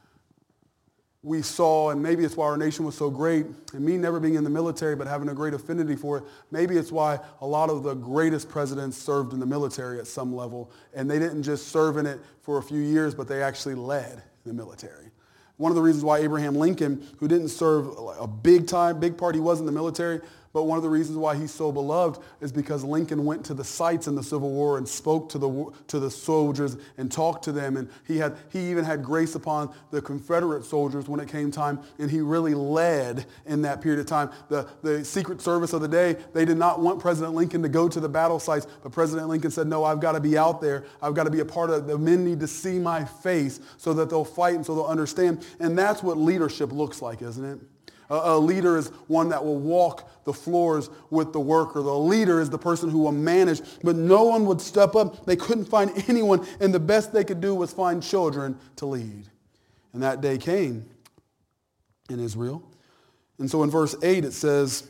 we saw, and maybe it's why our nation was so great, and me never being in the military but having a great affinity for it, maybe it's why a lot of the greatest presidents served in the military at some level, and they didn't just serve in it for a few years, but they actually led the military. One of the reasons why Abraham Lincoln, who didn't serve a big time, big part, he was in the military, but one of the reasons why he's so beloved is because Lincoln went to the sites in the Civil War and spoke to the to the soldiers and talked to them. And he had he even had grace upon the Confederate soldiers when it came time, and he really led in that period of time. The, the Secret Service of the day, they did not want President Lincoln to go to the battle sites, but President Lincoln said, no, I've got to be out there. I've got to be a part of it. The men need to see my face so that they'll fight and so they'll understand. And that's what leadership looks like, isn't it? A leader is one that will walk the floors with the worker. The leader is the person who will manage. But no one would step up. They couldn't find anyone. And the best they could do was find children to lead. And that day came in Israel. And so in verse eight it says,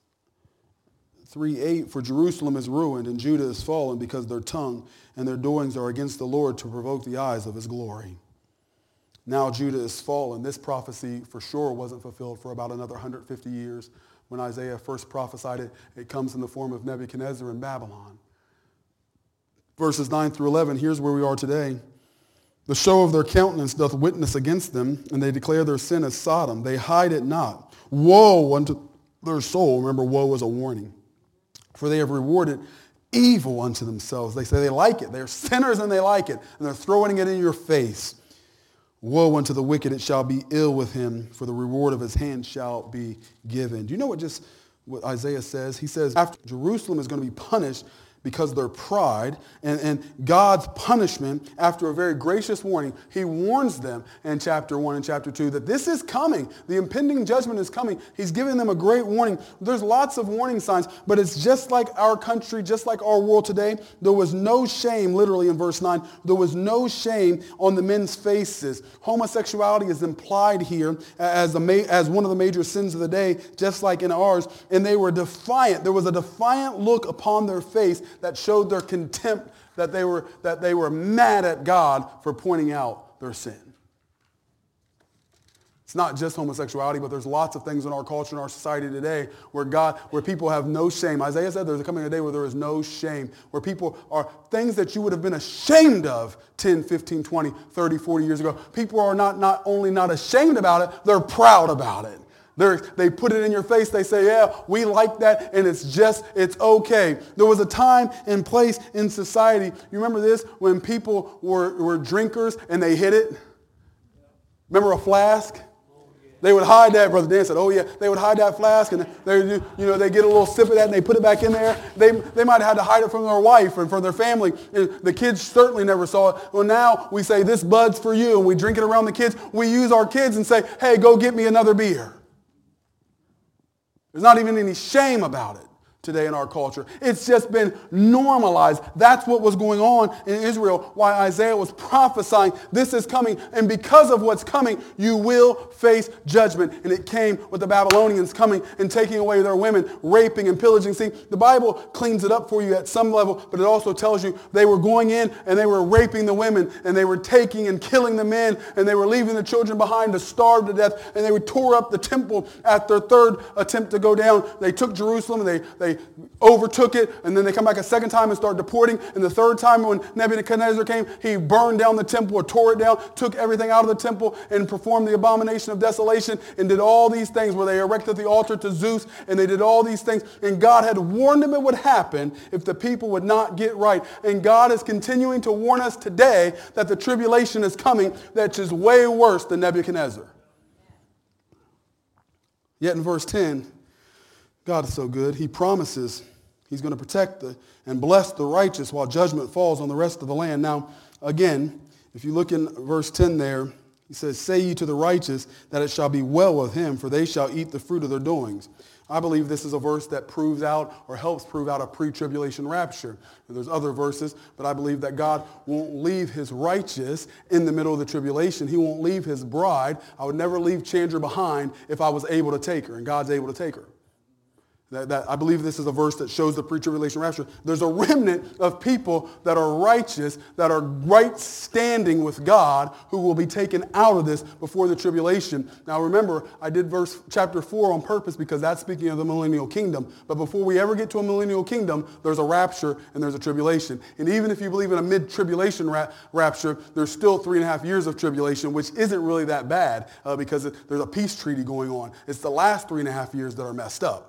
three eight, for Jerusalem is ruined and Judah is fallen because their tongue and their doings are against the Lord to provoke the eyes of his glory. Now Judah is fallen. This prophecy for sure wasn't fulfilled for about another one hundred fifty years. When Isaiah first prophesied it, it comes in the form of Nebuchadnezzar in Babylon. Verses nine through eleven, here's where we are today. The show of their countenance doth witness against them, and they declare their sin as Sodom. They hide it not. Woe unto their soul. Remember, woe is a warning. For they have rewarded evil unto themselves. They say they like it. They're sinners and they like it. And they're throwing it in your face. Woe unto the wicked, it shall be ill with him, for the reward of his hand shall be given. Do you know what just what Isaiah says? He says, after Jerusalem is going to be punished because of their pride, and, and God's punishment after a very gracious warning. He warns them in chapter one and chapter two that this is coming. The impending judgment is coming. He's giving them a great warning. There's lots of warning signs, but it's just like our country, just like our world today. There was no shame, literally in verse nine, there was no shame on the men's faces. Homosexuality is implied here as, a ma- as one of the major sins of the day, just like in ours, and they were defiant. There was a defiant look upon their face that showed their contempt, that they were that they were mad at God for pointing out their sin. It's not just homosexuality, but there's lots of things in our culture, in our society today, where God, where people have no shame. Isaiah said there's coming a day where there is no shame, where people are things that you would have been ashamed of ten, fifteen, twenty, thirty, forty years ago. People are not, not only not ashamed about it, they're proud about it. They're, they put it in your face. They say, yeah, we like that, and it's just, it's okay. There was a time and place in society, you remember this, when people were, were drinkers and they hid it? Remember a flask? They would hide that. Brother Dan said, oh, yeah. They would hide that flask, and they, you know, they get a little sip of that, and they put it back in there. They, they might have had to hide it from their wife and from their family. And the kids certainly never saw it. Well, now we say, this bud's for you, and we drink it around the kids. We use our kids and say, hey, go get me another beer. There's not even any shame about it today in our culture. It's just been normalized. That's what was going on in Israel, why Isaiah was prophesying, this is coming, and because of what's coming, you will face judgment. And it came with the Babylonians coming and taking away their women, raping and pillaging. See, the Bible cleans it up for you at some level, but it also tells you they were going in and they were raping the women, and they were taking and killing the men, and they were leaving the children behind to starve to death, and they would tore up the temple at their third attempt to go down. They took Jerusalem, and they, they overtook it, and then they come back a second time and start deporting. And the third time when Nebuchadnezzar came, he burned down the temple or tore it down, took everything out of the temple and performed the abomination of desolation and did all these things where they erected the altar to Zeus, and they did all these things. And God had warned them it would happen if the people would not get right. And God is continuing to warn us today that the tribulation is coming, that's just way worse than Nebuchadnezzar. Yet in verse ten, God is so good. He promises he's going to protect the, and bless the righteous while judgment falls on the rest of the land. Now, again, if you look in verse ten there, he says, say ye to the righteous that it shall be well with him, for they shall eat the fruit of their doings. I believe this is a verse that proves out or helps prove out a pre-tribulation rapture. And there's other verses, but I believe that God won't leave his righteous in the middle of the tribulation. He won't leave his bride. I would never leave Chandra behind if I was able to take her, and God's able to take her. That, that I believe this is a verse that shows the pre-tribulation rapture. There's a remnant of people that are righteous, that are right standing with God, who will be taken out of this before the tribulation. Now remember, I did verse chapter four on purpose because that's speaking of the millennial kingdom. But before we ever get to a millennial kingdom, there's a rapture and there's a tribulation. And even if you believe in a mid-tribulation ra- rapture, there's still three and a half years of tribulation, which isn't really that bad uh, because it, there's a peace treaty going on. It's the last three and a half years that are messed up.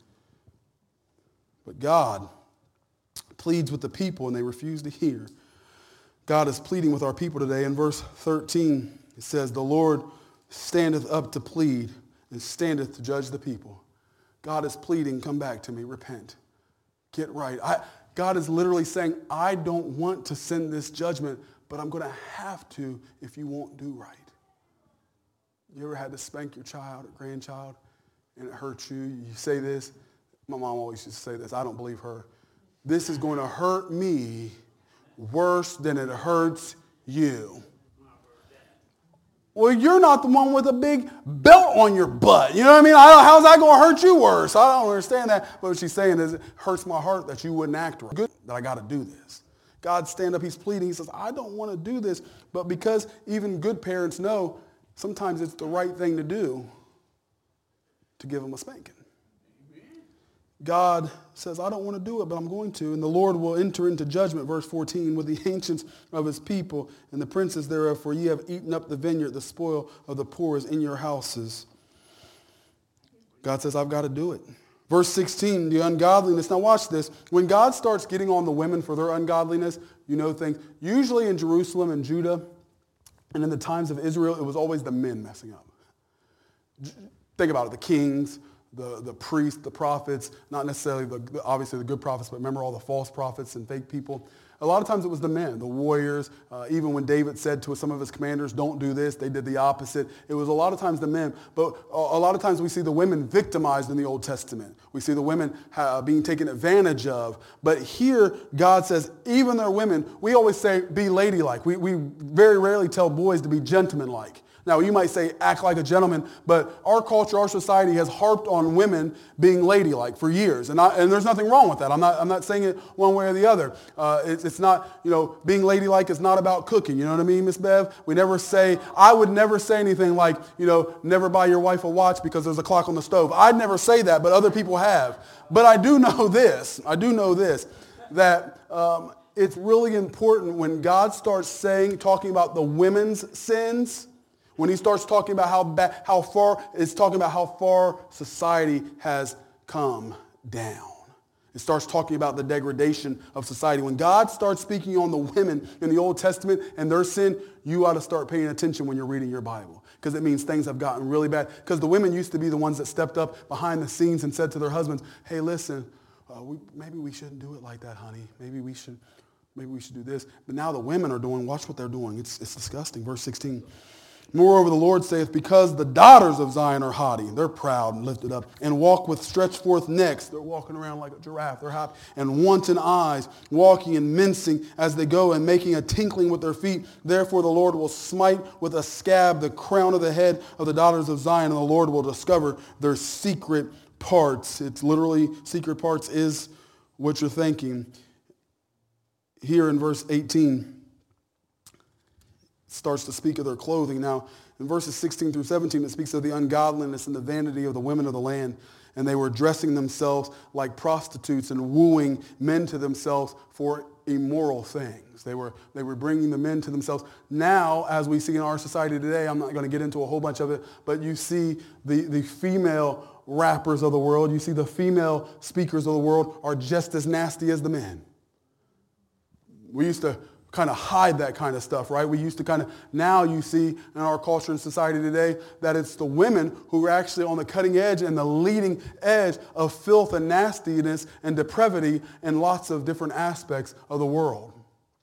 But God pleads with the people, and they refuse to hear. God is pleading with our people today. In verse thirteen, it says, the Lord standeth up to plead and standeth to judge the people. God is pleading, come back to me, repent, get right. I, God is literally saying, I don't want to send this judgment, but I'm going to have to if you won't do right. You ever had to spank your child or grandchild and it hurts you? You say this. My mom always used to say this. I don't believe her. This is going to hurt me worse than it hurts you. Well, you're not the one with a big belt on your butt. You know what I mean? I don't, how's that going to hurt you worse? I don't understand that. But what she's saying is it hurts my heart that you wouldn't act right. Good that I got to do this. God stand up. He's pleading. He says, I don't want to do this. But because even good parents know sometimes it's the right thing to do to give them a spanking. God says, I don't want to do it, but I'm going to. And the Lord will enter into judgment, verse fourteen, with the ancients of his people and the princes thereof, for ye have eaten up the vineyard, the spoil of the poor is in your houses. God says, I've got to do it. Verse sixteen, the ungodliness. Now watch this. When God starts getting on the women for their ungodliness, you know things. Usually in Jerusalem and Judah and in the times of Israel, it was always the men messing up. Think about it, the kings, the, the priests, the prophets, not necessarily the, the obviously the good prophets, but remember all the false prophets and fake people. A lot of times it was the men, the warriors. Uh, even when David said to some of his commanders, don't do this, they did the opposite. It was a lot of times the men. But a, a lot of times we see the women victimized in the Old Testament. We see the women uh, being taken advantage of. But here, God says, even their women, we always say, be ladylike. We, we very rarely tell boys to be gentlemanlike. Now, you might say, act like a gentleman, but our culture, our society has harped on women being ladylike for years. And, I, and there's nothing wrong with that. I'm not, I'm not saying it one way or the other. Uh, it's, it's not, you know, being ladylike is not about cooking. You know what I mean, Miss Bev? We never say, I would never say anything like, you know, never buy your wife a watch because there's a clock on the stove. I'd never say that, but other people have. But I do know this. I do know this, that um, it's really important when God starts saying, talking about the women's sins, when he starts talking about how bad, how far, it's talking about how far society has come down. It starts talking about the degradation of society. When God starts speaking on the women in the Old Testament and their sin, you ought to start paying attention when you're reading your Bible, because it means things have gotten really bad. Because the women used to be the ones that stepped up behind the scenes and said to their husbands, hey, listen, uh, we, maybe we shouldn't do it like that, honey. Maybe we should, maybe we should do this. But now the women are doing, watch what they're doing. It's, it's disgusting. Verse sixteen. Moreover, the Lord saith, because the daughters of Zion are haughty, they're proud and lifted up, and walk with stretched forth necks. They're walking around like a giraffe. They're happy. And wanton eyes, walking and mincing as they go, and making a tinkling with their feet. Therefore the Lord will smite with a scab the crown of the head of the daughters of Zion, and the Lord will discover their secret parts. It's literally, secret parts is what you're thinking. Here in verse eighteen, starts to speak of their clothing. Now, in verses sixteen through seventeen, it speaks of the ungodliness and the vanity of the women of the land. And they were dressing themselves like prostitutes and wooing men to themselves for immoral things. They were, they were bringing the men to themselves. Now, as we see in our society today, I'm not going to get into a whole bunch of it, but you see the, the female rappers of the world, you see the female speakers of the world are just as nasty as the men. We used to kind of hide that kind of stuff, right? We used to kind of, now you see in our culture and society today that it's the women who are actually on the cutting edge and the leading edge of filth and nastiness and depravity in lots of different aspects of the world.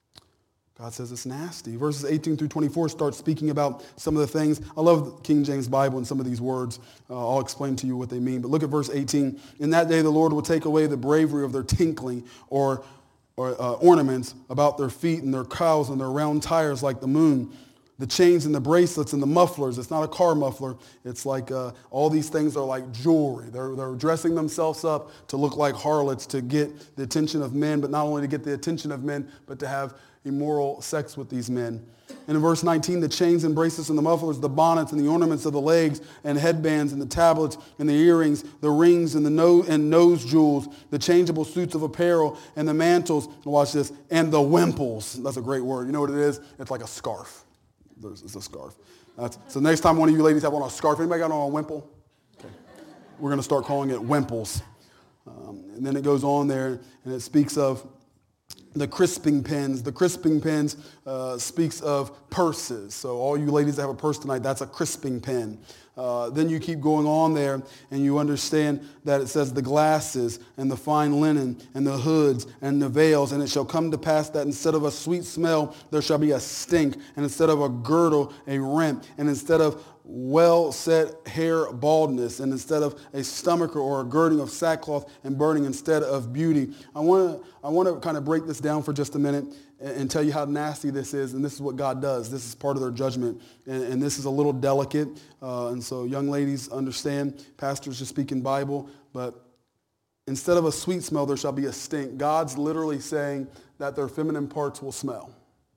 God says it's nasty. Verses eighteen through twenty-four start speaking about some of the things. I love the King James Bible and some of these words. Uh, I'll explain to you what they mean. But look at verse eighteen. In that day the Lord will take away the bravery of their tinkling or or uh, ornaments about their feet and their cows and their round tires like the moon, the chains and the bracelets and the mufflers. It's not a car muffler. It's like uh, all these things are like jewelry. They're, they're dressing themselves up to look like harlots to get the attention of men, but not only to get the attention of men, but to have immoral sex with these men. And in verse nineteen, the chains and bracelets and the mufflers, the bonnets and the ornaments of the legs and headbands and the tablets and the earrings, the rings and the nose and nose jewels, the changeable suits of apparel and the mantles, watch this, and the wimples. That's a great word. You know what it is? It's like a scarf. There's, it's a scarf. That's, so next time one of you ladies have on a scarf, anybody got on a wimple? Okay. We're going to start calling it wimples. Um, and then it goes on there and it speaks of the crisping pins. The crisping pins uh, speaks of purses. So all you ladies that have a purse tonight, that's a crisping pin. Uh, then you keep going on there and you understand that it says the glasses and the fine linen and the hoods and the veils. And it shall come to pass that instead of a sweet smell, there shall be a stink. And instead of a girdle, a rent. And instead of well-set hair, baldness, and instead of a stomacher or a girding of sackcloth and burning instead of beauty. I want to I want to kind of break this down for just a minute and, and tell you how nasty this is, and this is what God does. This is part of their judgment, and, and this is a little delicate, uh, and so young ladies understand, pastors just speaking Bible, but instead of a sweet smell, there shall be a stink. God's literally saying that their feminine parts will smell,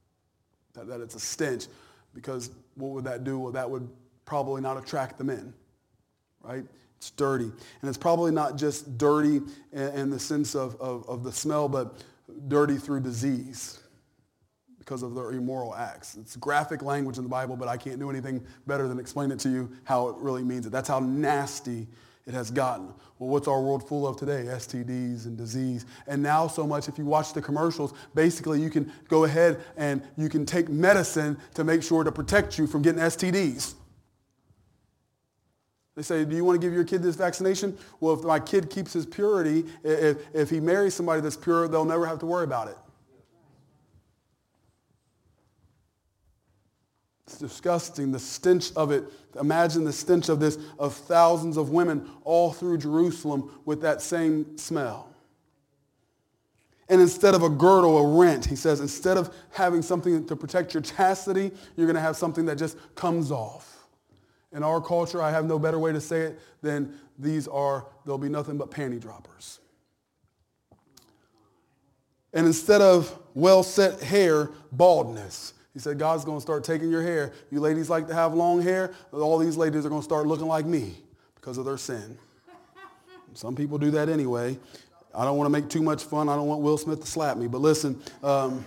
that, that it's a stench, because what would that do? Well, that would probably not attract the men, right? It's dirty. And it's probably not just dirty in, in the sense of, of, of the smell, but dirty through disease because of their immoral acts. It's graphic language in the Bible, but I can't do anything better than explain it to you how it really means it. That's how nasty it has gotten. Well, what's our world full of today? S T Ds and disease. And now so much, if you watch the commercials, basically you can go ahead and you can take medicine to make sure to protect you from getting S T Ds. They say, do you want to give your kid this vaccination? Well, if my kid keeps his purity, if, if he marries somebody that's pure, they'll never have to worry about it. It's disgusting, the stench of it. Imagine the stench of this, of thousands of women all through Jerusalem with that same smell. And instead of a girdle, a rent, he says, instead of having something to protect your chastity, you're going to have something that just comes off. In our culture, I have no better way to say it than these are, there'll be nothing but panty droppers. And instead of well-set hair, baldness. He said, God's going to start taking your hair. You ladies like to have long hair. All these ladies are going to start looking like me because of their sin. Some people do that anyway. I don't want to make too much fun. I don't want Will Smith to slap me. But listen. Um,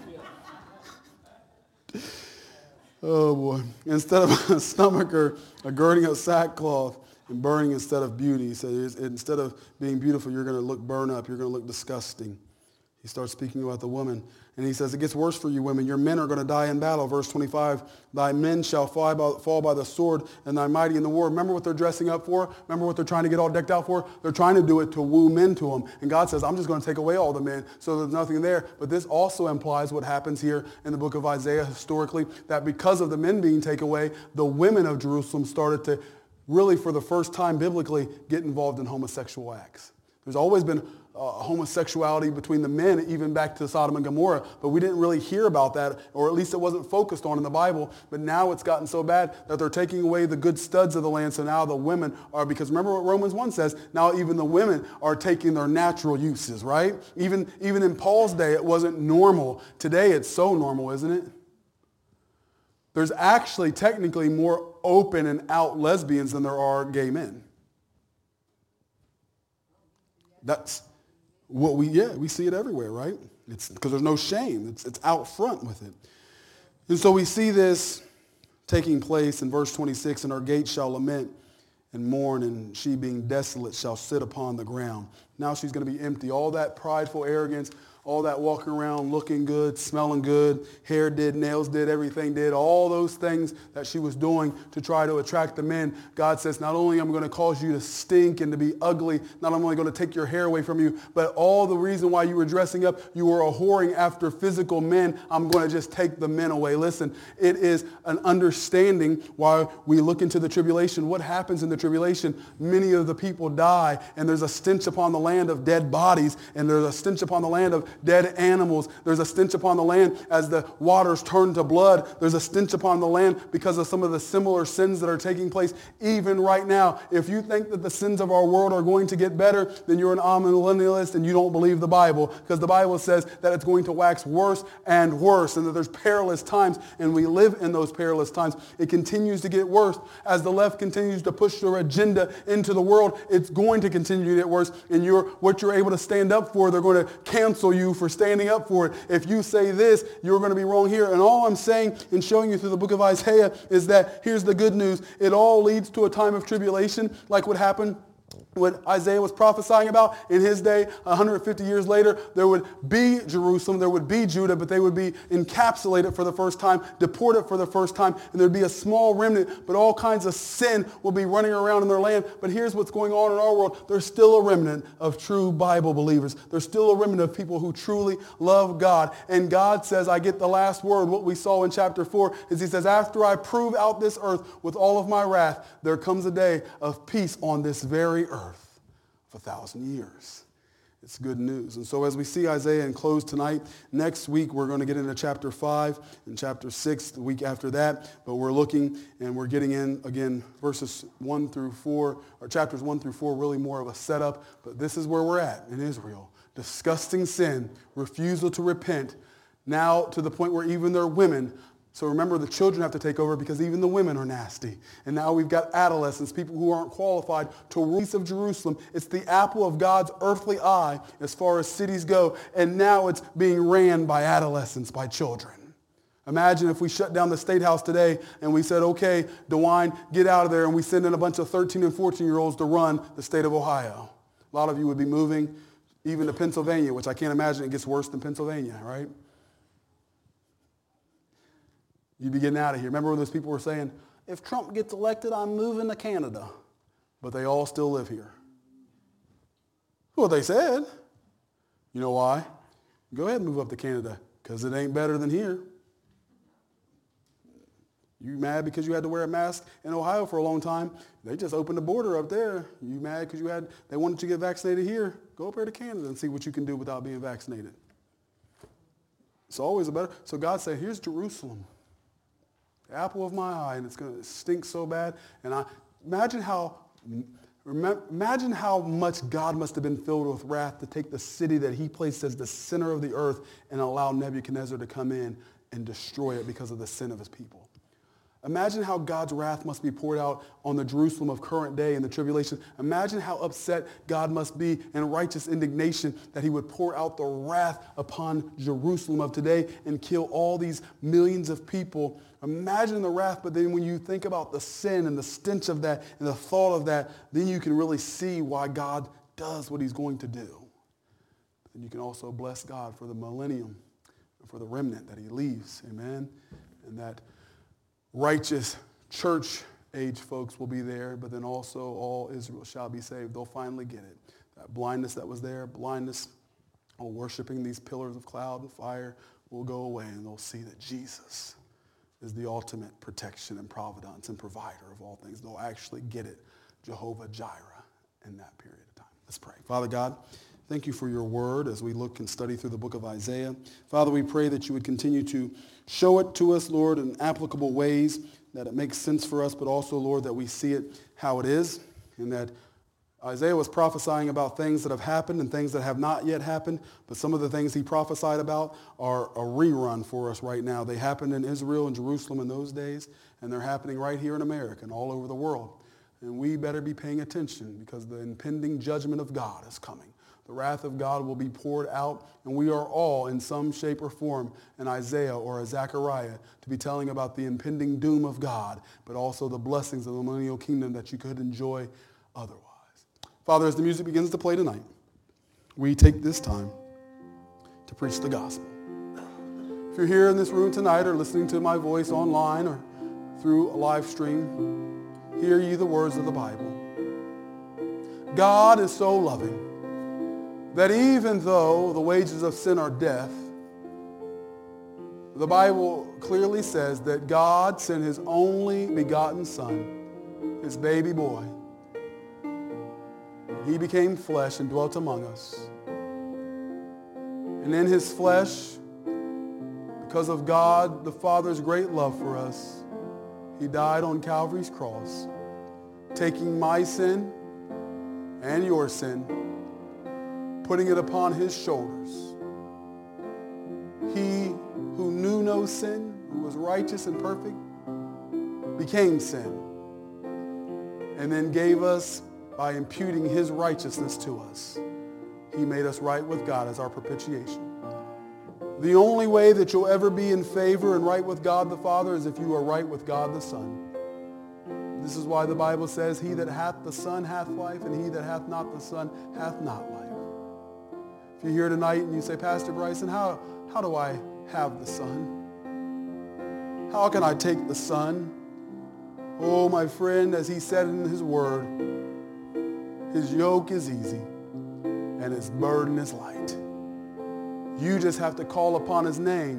oh, boy. Instead of a stomach or a girding of sackcloth and burning instead of beauty. He said, instead of being beautiful, you're going to look burn up. You're going to look disgusting. He starts speaking about the woman. And he says, it gets worse for you women. Your men are going to die in battle. Verse twenty-five, thy men shall fall by, fall by the sword and thy mighty in the war. Remember what they're dressing up for? Remember what they're trying to get all decked out for? They're trying to do it to woo men to them. And God says, I'm just going to take away all the men so there's nothing there. But this also implies what happens here in the book of Isaiah historically, that because of the men being taken away, the women of Jerusalem started to really for the first time biblically get involved in homosexual acts. There's always been Uh, homosexuality between the men, even back to Sodom and Gomorrah. But we didn't really hear about that, or at least it wasn't focused on in the Bible. But now it's gotten so bad that they're taking away the good studs of the land. So now the women are, because remember what Romans one says, now even the women are taking their natural uses, right? Even, even in Paul's day, it wasn't normal. Today, it's so normal, isn't it? There's actually technically more open and out lesbians than there are gay men. That's what we, yeah, we see it everywhere, right? It's because there's no shame. It's, it's out front with it. And so we see this taking place in verse twenty-six, and our gates shall lament and mourn, and she being desolate shall sit upon the ground. Now she's going to be empty. All that prideful arrogance, all that walking around looking good, smelling good, hair did, nails did, everything did, all those things that she was doing to try to attract the men. God says, not only am I going to cause you to stink and to be ugly, not only going to take your hair away from you, but all the reason why you were dressing up, you were a whoring after physical men, I'm going to just take the men away. Listen, it is an understanding why we look into the tribulation. What happens in the tribulation? Many of the people die, and there's a stench upon the land of dead bodies, and there's a stench upon the land of dead animals. There's a stench upon the land as the waters turn to blood. There's a stench upon the land because of some of the similar sins that are taking place even right now. If you think that the sins of our world are going to get better, then you're an amillennialist and you don't believe the Bible, because the Bible says that it's going to wax worse and worse, and that there's perilous times, and we live in those perilous times. It continues to get worse as the left continues to push their agenda into the world. It's going to continue to get worse, and you're what you're able to stand up for, they're going to cancel you for standing up for it. If you say this, you're going to be wrong here. And all I'm saying and showing you through the book of Isaiah is that here's the good news. It all leads to a time of tribulation, like what happened what Isaiah was prophesying about in his day. one hundred fifty years later, there would be Jerusalem, there would be Judah, but they would be encapsulated for the first time, deported for the first time, and there'd be a small remnant, but all kinds of sin will be running around in their land. But here's what's going on in our world. There's still a remnant of true Bible believers. There's still a remnant of people who truly love God. And God says, I get the last word. What we saw in chapter four is he says, after I prove out this earth with all of my wrath, there comes a day of peace on this very earth. A thousand years. It's good news. And so as we see Isaiah and close tonight, next week we're going to get into chapter five and chapter six the week after that. But we're looking and we're getting in, again, verses one through four, or chapters one through four, really more of a setup. But this is where we're at in Israel. Disgusting sin, refusal to repent, now to the point where even their women. So remember, the children have to take over because even the women are nasty. And now we've got adolescents, people who aren't qualified to rule of Jerusalem. It's the apple of God's earthly eye as far as cities go. And now it's being ran by adolescents, by children. Imagine if we shut down the State House today and we said, okay, DeWine, get out of there. And we send in a bunch of thirteen and fourteen-year-olds to run the state of Ohio. A lot of you would be moving even to Pennsylvania, which I can't imagine it gets worse than Pennsylvania, right? You'd be getting out of here. Remember when those people were saying, if Trump gets elected, I'm moving to Canada. but they all still live here. Well, they said. You know why? Go ahead and move up to Canada, because it ain't better than here. You mad because you had to wear a mask in Ohio for a long time? They just opened the border up there. You mad because you had they wanted you to get vaccinated here? Go up there to Canada and see what you can do without being vaccinated. It's always a better. So God said, here's Jerusalem, the apple of my eye, and it's going to stink so bad. And I imagine how imagine how much God must have been filled with wrath to take the city that he placed as the center of the earth and allow Nebuchadnezzar to come in and destroy it because of the sin of his people. Imagine how God's wrath must be poured out on the Jerusalem of current day in the tribulation. Imagine how upset God must be in righteous indignation that he would pour out the wrath upon Jerusalem of today and kill all these millions of people. Imagine the wrath, but then when you think about the sin and the stench of that and the thought of that, then you can really see why God does what he's going to do. And you can also bless God for the millennium and for the remnant that he leaves. Amen. And that righteous church age folks will be there, but then also all Israel shall be saved. They'll finally get it. That blindness that was there, blindness on worshiping these pillars of cloud and fire will go away, and they'll see that Jesus is the ultimate protection and providence and provider of all things. They'll actually get it, Jehovah Jireh, in that period of time. Let's pray. Father God, thank you for your word as we look and study through the book of Isaiah. Father, we pray that you would continue to show it to us, Lord, in applicable ways, that it makes sense for us, but also, Lord, that we see it how it is, and that Isaiah was prophesying about things that have happened and things that have not yet happened, but some of the things he prophesied about are a rerun for us right now. They happened in Israel and Jerusalem in those days, and they're happening right here in America and all over the world. And we better be paying attention because the impending judgment of God is coming. The wrath of God will be poured out, and we are all in some shape or form an Isaiah or a Zechariah to be telling about the impending doom of God, but also the blessings of the millennial kingdom that you could enjoy otherwise. Father, as the music begins to play tonight, we take this time to preach the gospel. If you're here in this room tonight or listening to my voice online or through a live stream, hear ye the words of the Bible. God is so loving that even though the wages of sin are death, the Bible clearly says that God sent his only begotten son, his baby boy. He became flesh and dwelt among us. And in his flesh, because of God the Father's great love for us, he died on Calvary's cross, taking my sin and your sin, putting it upon his shoulders. He who knew no sin, who was righteous and perfect, became sin, and then gave us, by imputing his righteousness to us, he made us right with God as our propitiation. The only way that you'll ever be in favor and right with God the Father is if you are right with God the Son. This is why the Bible says, he that hath the Son hath life, and he that hath not the Son hath not life. If you're here tonight and you say, Pastor Bryson, how, how do I have the Son? How can I take the Son? Oh, my friend, as he said in his word, his yoke is easy and his burden is light. You just have to call upon his name.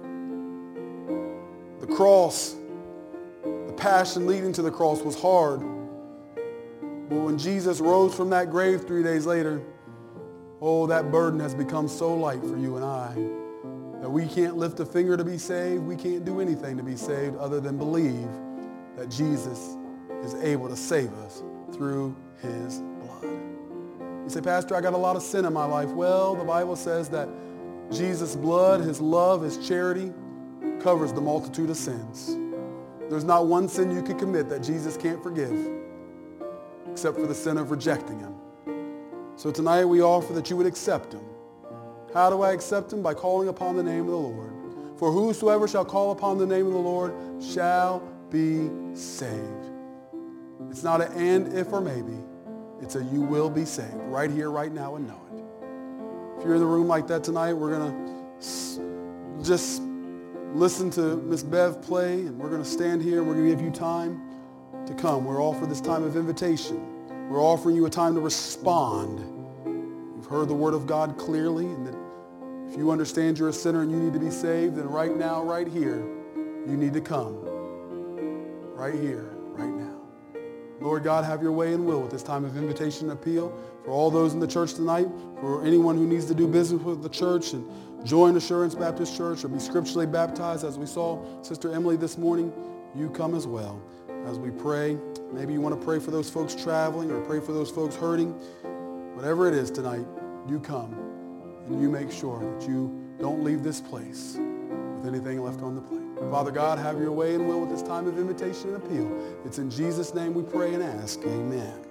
The cross, the passion leading to the cross was hard. But when Jesus rose from that grave three days later, oh, that burden has become so light for you and I that we can't lift a finger to be saved. We can't do anything to be saved other than believe that Jesus is able to save us through his blood. You say, Pastor, I got a lot of sin in my life. Well, the Bible says that Jesus' blood, his love, his charity covers the multitude of sins. There's not one sin you could commit that Jesus can't forgive except for the sin of rejecting him. So tonight we offer that you would accept him. How do I accept him? By calling upon the name of the Lord. For whosoever shall call upon the name of the Lord shall be saved. It's not an and, if, or maybe. It's a you will be saved right here, right now, and know it. If you're in the room like that tonight, we're going to just listen to Miss Bev play, and we're going to stand here and we're going to give you time to come. We're all for this time of invitation. We're offering you a time to respond. You've heard the word of God clearly, and that if you understand you're a sinner and you need to be saved, then right now, right here, you need to come. Right here, right now. Lord God, have your way and will with this time of invitation and appeal for all those in the church tonight, for anyone who needs to do business with the church and join Assurance Baptist Church or be scripturally baptized, as we saw Sister Emily this morning. You come as well. As we pray, maybe you want to pray for those folks traveling or pray for those folks hurting. Whatever it is tonight, you come and you make sure that you don't leave this place with anything left on the plate. Father God, have your way and will with this time of invitation and appeal. It's in Jesus' name we pray and ask. Amen.